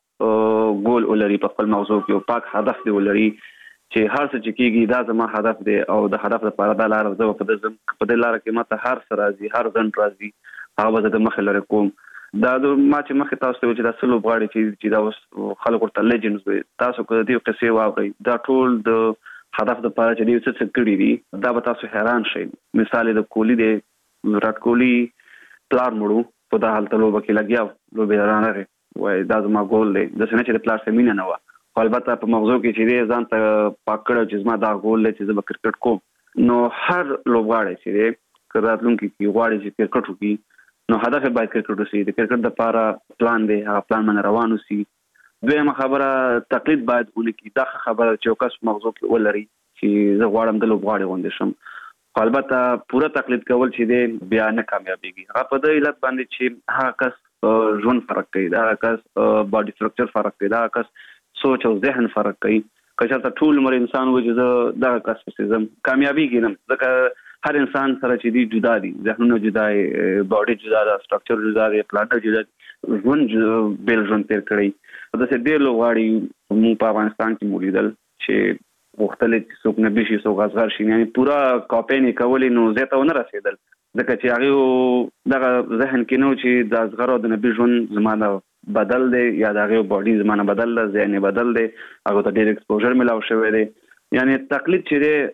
ګول ولري په خپل موضوع کې او پاک هدف دی ولري چې هر څه چې کیږي دا زما هدف دی او د هدف لپاره دا لار زه په دې په دې لار کې ماته هر څه راځي هر ځن راځي هغه به د مخې لري کوم. دا د ما چې مخې تاسو ته چې دا سلو غواړي چې چې دا خلک ورته لیجنډز وي تاسو کو دې قصې واورئ دا ټول د هدف لپاره چې دې څه کړی دي دا به تاسو حیران شئ. مثال د کولی دی وراټ کولی پلان مړو په دا حالت لوبه کې لګیا لوبه رانغه وای دا زما ګول دی د سنه چې د پلاس مینه نه و البته په مغزو کې چې دې ځان ته پاکړو چې زما دا ګول دی چې زه به کرکټ کوم نو هر لوبغاړی چې دې کړهتلونکي کې غواړي چې کرکټ وکړي نو هدف باید کرکټ وسی د کرکټ لپاره پلان دی هغه پلان باندې روان وسی. دویمه خبره تقلید باید ونکړي دا خبره چې کس مغزو کې ولري چې زه غواړم د لوبغاړي غوندې شم البته پوره تقلید کول چې دې بیا نه کامیابیږي. هغه په دې علت باندې چې هغه کس ژوند فرق کوي دا کس باډي سټرکچر فرق کوي دا کس سوچ او ذهن فرق کوي. که چېرته ټول عمر انسان و چې زه دغه کس پسې ځم کامیابیږي نه ځکه هر انسان سره چې دي جدا دي ذهنونه جدا دي باډي جدا ده سټرکچر جدا دی پلان جدا دی ژوند بیل ژوند تیر کړی. داسې ډېر لوبغاړي موږ په افغانستان کې مولیدل چې غوښتل چې څوک نبي شي څوک اصغر شي یعنې پوره کاپۍ یې کولې نو ځای ته ونه رسېدل ځکه چې هغې دغه ذهن کې نه و چې د اصغر او د نبي ژوند زما د بدل دی یا د هغې باډي زمانه بدل ده ذهن بدل دی هغه ته ډېر ایکسپوژر ملاو شوی دی. یعنې تقلید چې دی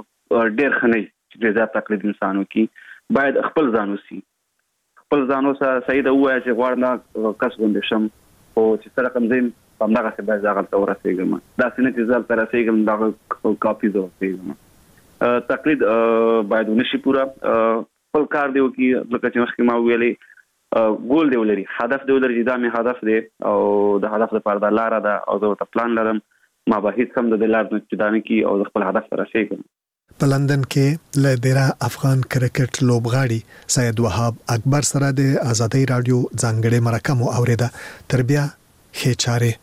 ډېر ښه نه وي چې ډېر زیات تقلید انسان وکړي باید خپل ځان وسي خپل ځان اوسه صحیح ده ووایه چې غواړم دا کس غوندې شم خو چې څه رقم ځم په همدغسې باید زه هغلته ورسېږم داسې نه چې زه هلته رسېږم دغه کاپي زه ورسېږم. تقلید باید ونشي پوره خپل کار دی وکړي لکه چې مخکې ما وویلې ګول دی ولري هدف دی ولري چې دا مې هدف دی او د هدف لپاره دا لاره ده او زه ورته پلان لرم ما به هیڅ هم د دې لار نه جدا نه کړي او د خپل هدف ته رسېږم. په لندن کې له ډیره افغان کرکټ لوبغاړي سید وهاب اکبر سره د ازادۍ رادیو ځانګړې مرکه مو اوریده. تر بیا ښې چارې.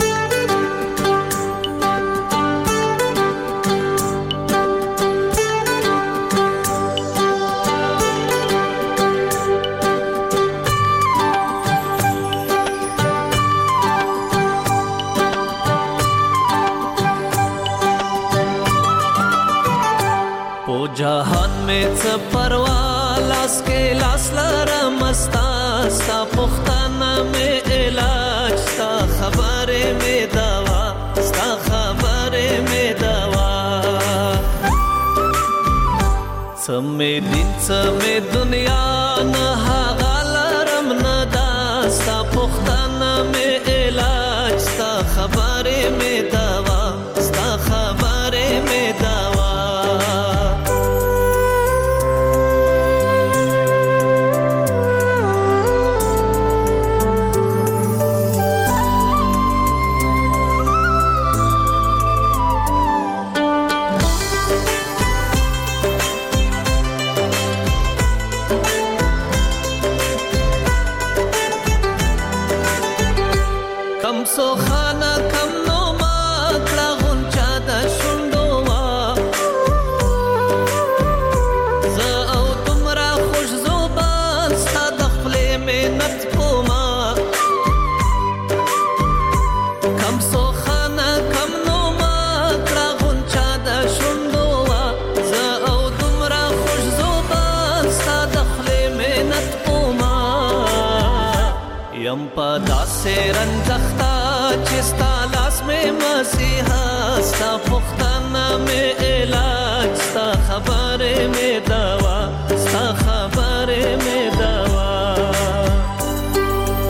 जहान में च परवा लास के लास लरम मस्ता सा पुख्ताना में इलाज सा खबरे में दवा सा खबरे में दवा समे दिन समे दुनिया न हागलरम न दास्ता पुख्ताना में इलाज सा खबरे में दवा सा खबरे में दवा सो खाना कम नो माकड़ा गुंचा दा शुंडोवा ज औ तुमरा खुश जुबान सा दखले में नत कोमा कम सो खाना कम नो माकड़ा गुंचा दा शुंडोवा ज औ तुमरा खुश जुबान सा दखले में नत कोमा यम पदा से रंजख्ता चिस्ता लास में मसीहा सा पुख्ताना में इलाज सा खबरे में दवा सा खबरे में दवा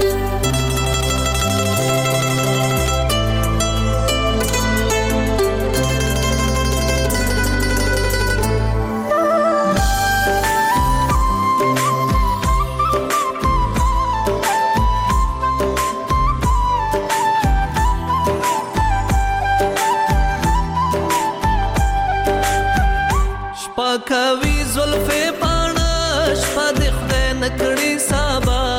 پاکوي زلفې پاڼه شپه د خدای نکړي سبا